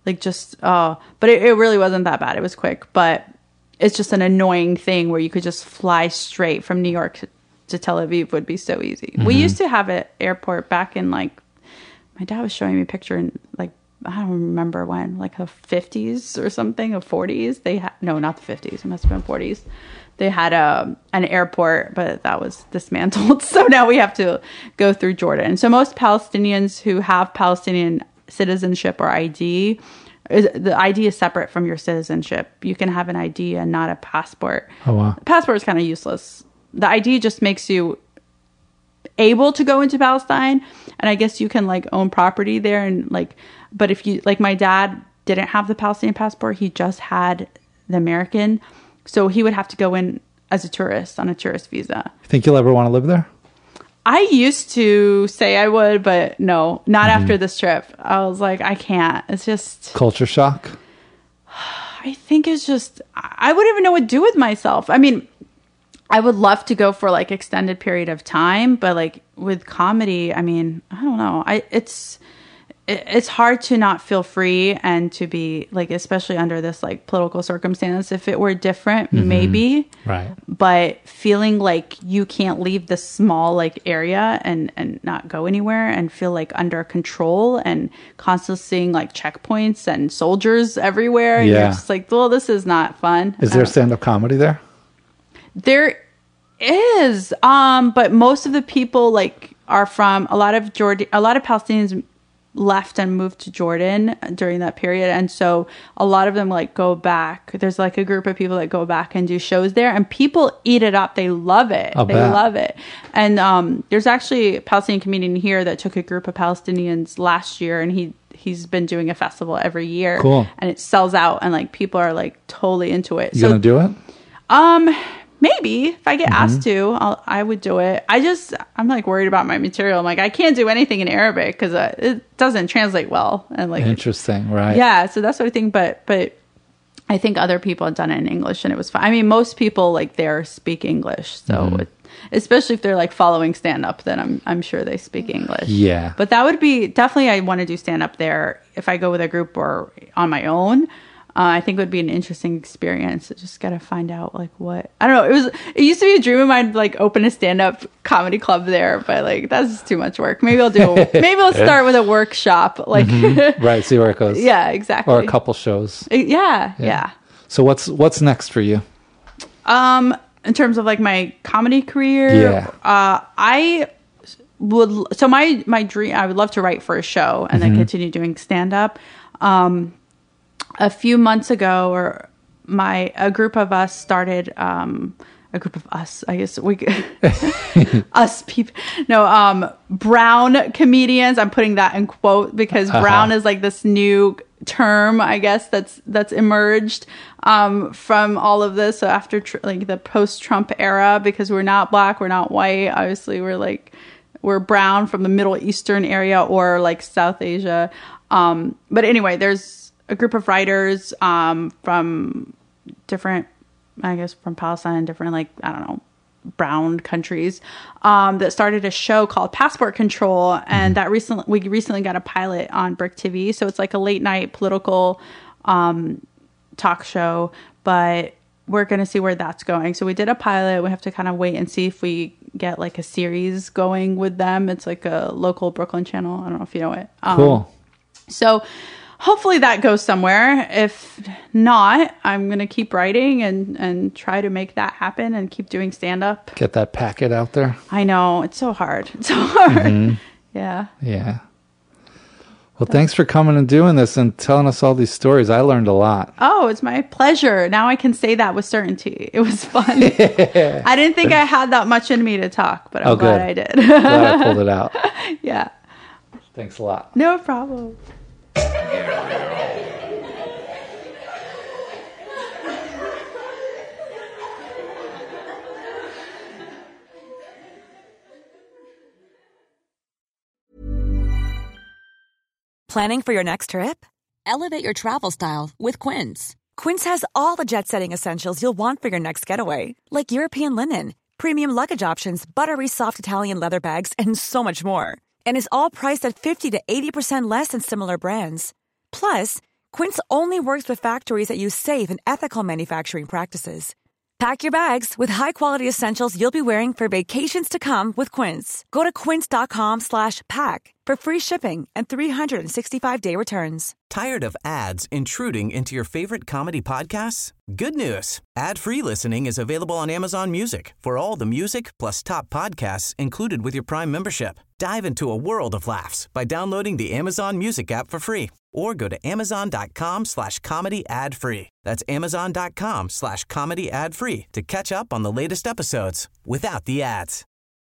like just oh, but it, it really wasn't that bad. It was quick, but it's just an annoying thing where you could just fly straight from New York to, to Tel Aviv would be so easy. Mm-hmm. We used to have an airport back in like, my dad was showing me a picture in like, I don't remember when, like the fifties or something, or forties. They had, no, not the fifties. It must have been forties. They had a, an airport, but that was dismantled. So now we have to go through Jordan. So most Palestinians who have Palestinian citizenship or I D, the I D is separate from your citizenship. You can have an I D and not a passport. Oh, wow. The passport is kind of useless. The I D just makes you able to go into Palestine. And I guess you can like own property there. And like, but if you, like my dad didn't have the Palestinian passport, he just had the American. So he would have to go in as a tourist on a tourist visa. Think you'll ever want to live there? I used to say I would, but no, not mm-hmm. after this trip. I was like, I can't. It's just... Culture shock? I think it's just... I wouldn't even know what to do with myself. I mean, I would love to go for like extended period of time, but like with comedy, I mean, I don't know. I It's... It's hard to not feel free and to be like, especially under this like political circumstance. If it were different, mm-hmm. maybe. Right. But feeling like you can't leave this small like area and, and not go anywhere and feel like under control and constantly seeing like checkpoints and soldiers everywhere. And yeah. you're just like, well, this is not fun. Is there stand-up comedy there? There is. Um, but most of the people like are from a lot of Jordan, a lot of Palestinians left and moved to Jordan during that period, and so a lot of them like go back. There's like a group of people that go back and do shows there, and people eat it up. They love it. I'll they bet. love it. And um there's actually a Palestinian comedian here that took a group of Palestinians last year, and he he's been doing a festival every year. Cool. And it sells out, and like people are like totally into it. You so, gonna do it? Um maybe if I get mm-hmm. asked to, I'll, I would do it. I just, I'm like worried about my material. I'm like, I can't do anything in Arabic because uh, it doesn't translate well. And like, interesting, right? Yeah. So that's what I think. But, but I think other people had done it in English and it was fine. I mean, most people like there speak English. So mm-hmm. it, especially if they're like following stand up, then I'm, I'm sure they speak English. Yeah. But that would be definitely, I want to do stand up there if I go with a group or on my own. Uh, I think it would be an interesting experience. I just got to find out like what, I don't know. It was, it used to be a dream of mine to like open a stand-up comedy club there, but like, that's just too much work. Maybe I'll do, maybe I'll start with a workshop. Like, mm-hmm. right. See where it goes. Yeah, exactly. Or a couple shows. Yeah, yeah. Yeah. So what's, what's next for you? Um, in terms of like my comedy career, yeah. uh, I would, so my, my dream, I would love to write for a show and mm-hmm. then continue doing stand-up. Um, A few months ago, or my a group of us started um, a group of us. I guess we us people. No, um, brown comedians. I'm putting that in quote because uh-huh. brown is like this new term, I guess that's that's emerged um, from all of this. So after tr- like the post-Trump era, because we're not black, we're not white. Obviously, we're like we're brown from the Middle Eastern area or like South Asia. Um, but anyway, there's a group of writers um, from different, I guess, from Palestine, different, like, I don't know, brown countries um, that started a show called Passport Control. And that recently, we recently got a pilot on Brick T V. So it's like a late night political um, talk show, but we're going to see where that's going. So we did a pilot. We have to kind of wait and see if we get like a series going with them. It's like a local Brooklyn channel. I don't know if you know it. Um, cool. So hopefully that goes somewhere. If not, I'm going to keep writing and, and try to make that happen and keep doing stand-up. Get that packet out there. I know. It's so hard. It's so hard. Mm-hmm. Yeah. Yeah. Well, thanks for coming and doing this and telling us all these stories. I learned a lot. Oh, it's my pleasure. Now I can say that with certainty. It was fun. I didn't think I had that much in me to talk, but I'm oh, glad I did. Glad I pulled it out. Yeah. Thanks a lot. No problem. Planning for your next trip? Elevate your travel style with Quince. Quince has all the jet-setting essentials you'll want for your next getaway, like European linen, premium luggage options, buttery soft Italian leather bags, and so much more. And is all priced at fifty to eighty percent less than similar brands. Plus, Quince only works with factories that use safe and ethical manufacturing practices. Pack your bags with high-quality essentials you'll be wearing for vacations to come with Quince. Go to quince.com slash pack for free shipping and three sixty-five day returns. Tired of ads intruding into your favorite comedy podcasts? Good news. Ad-free listening is available on Amazon Music for all the music plus top podcasts included with your Prime membership. Dive into a world of laughs by downloading the Amazon Music app for free or go to amazon.com slash comedy ad free. That's amazon.com slash comedy ad free to catch up on the latest episodes without the ads.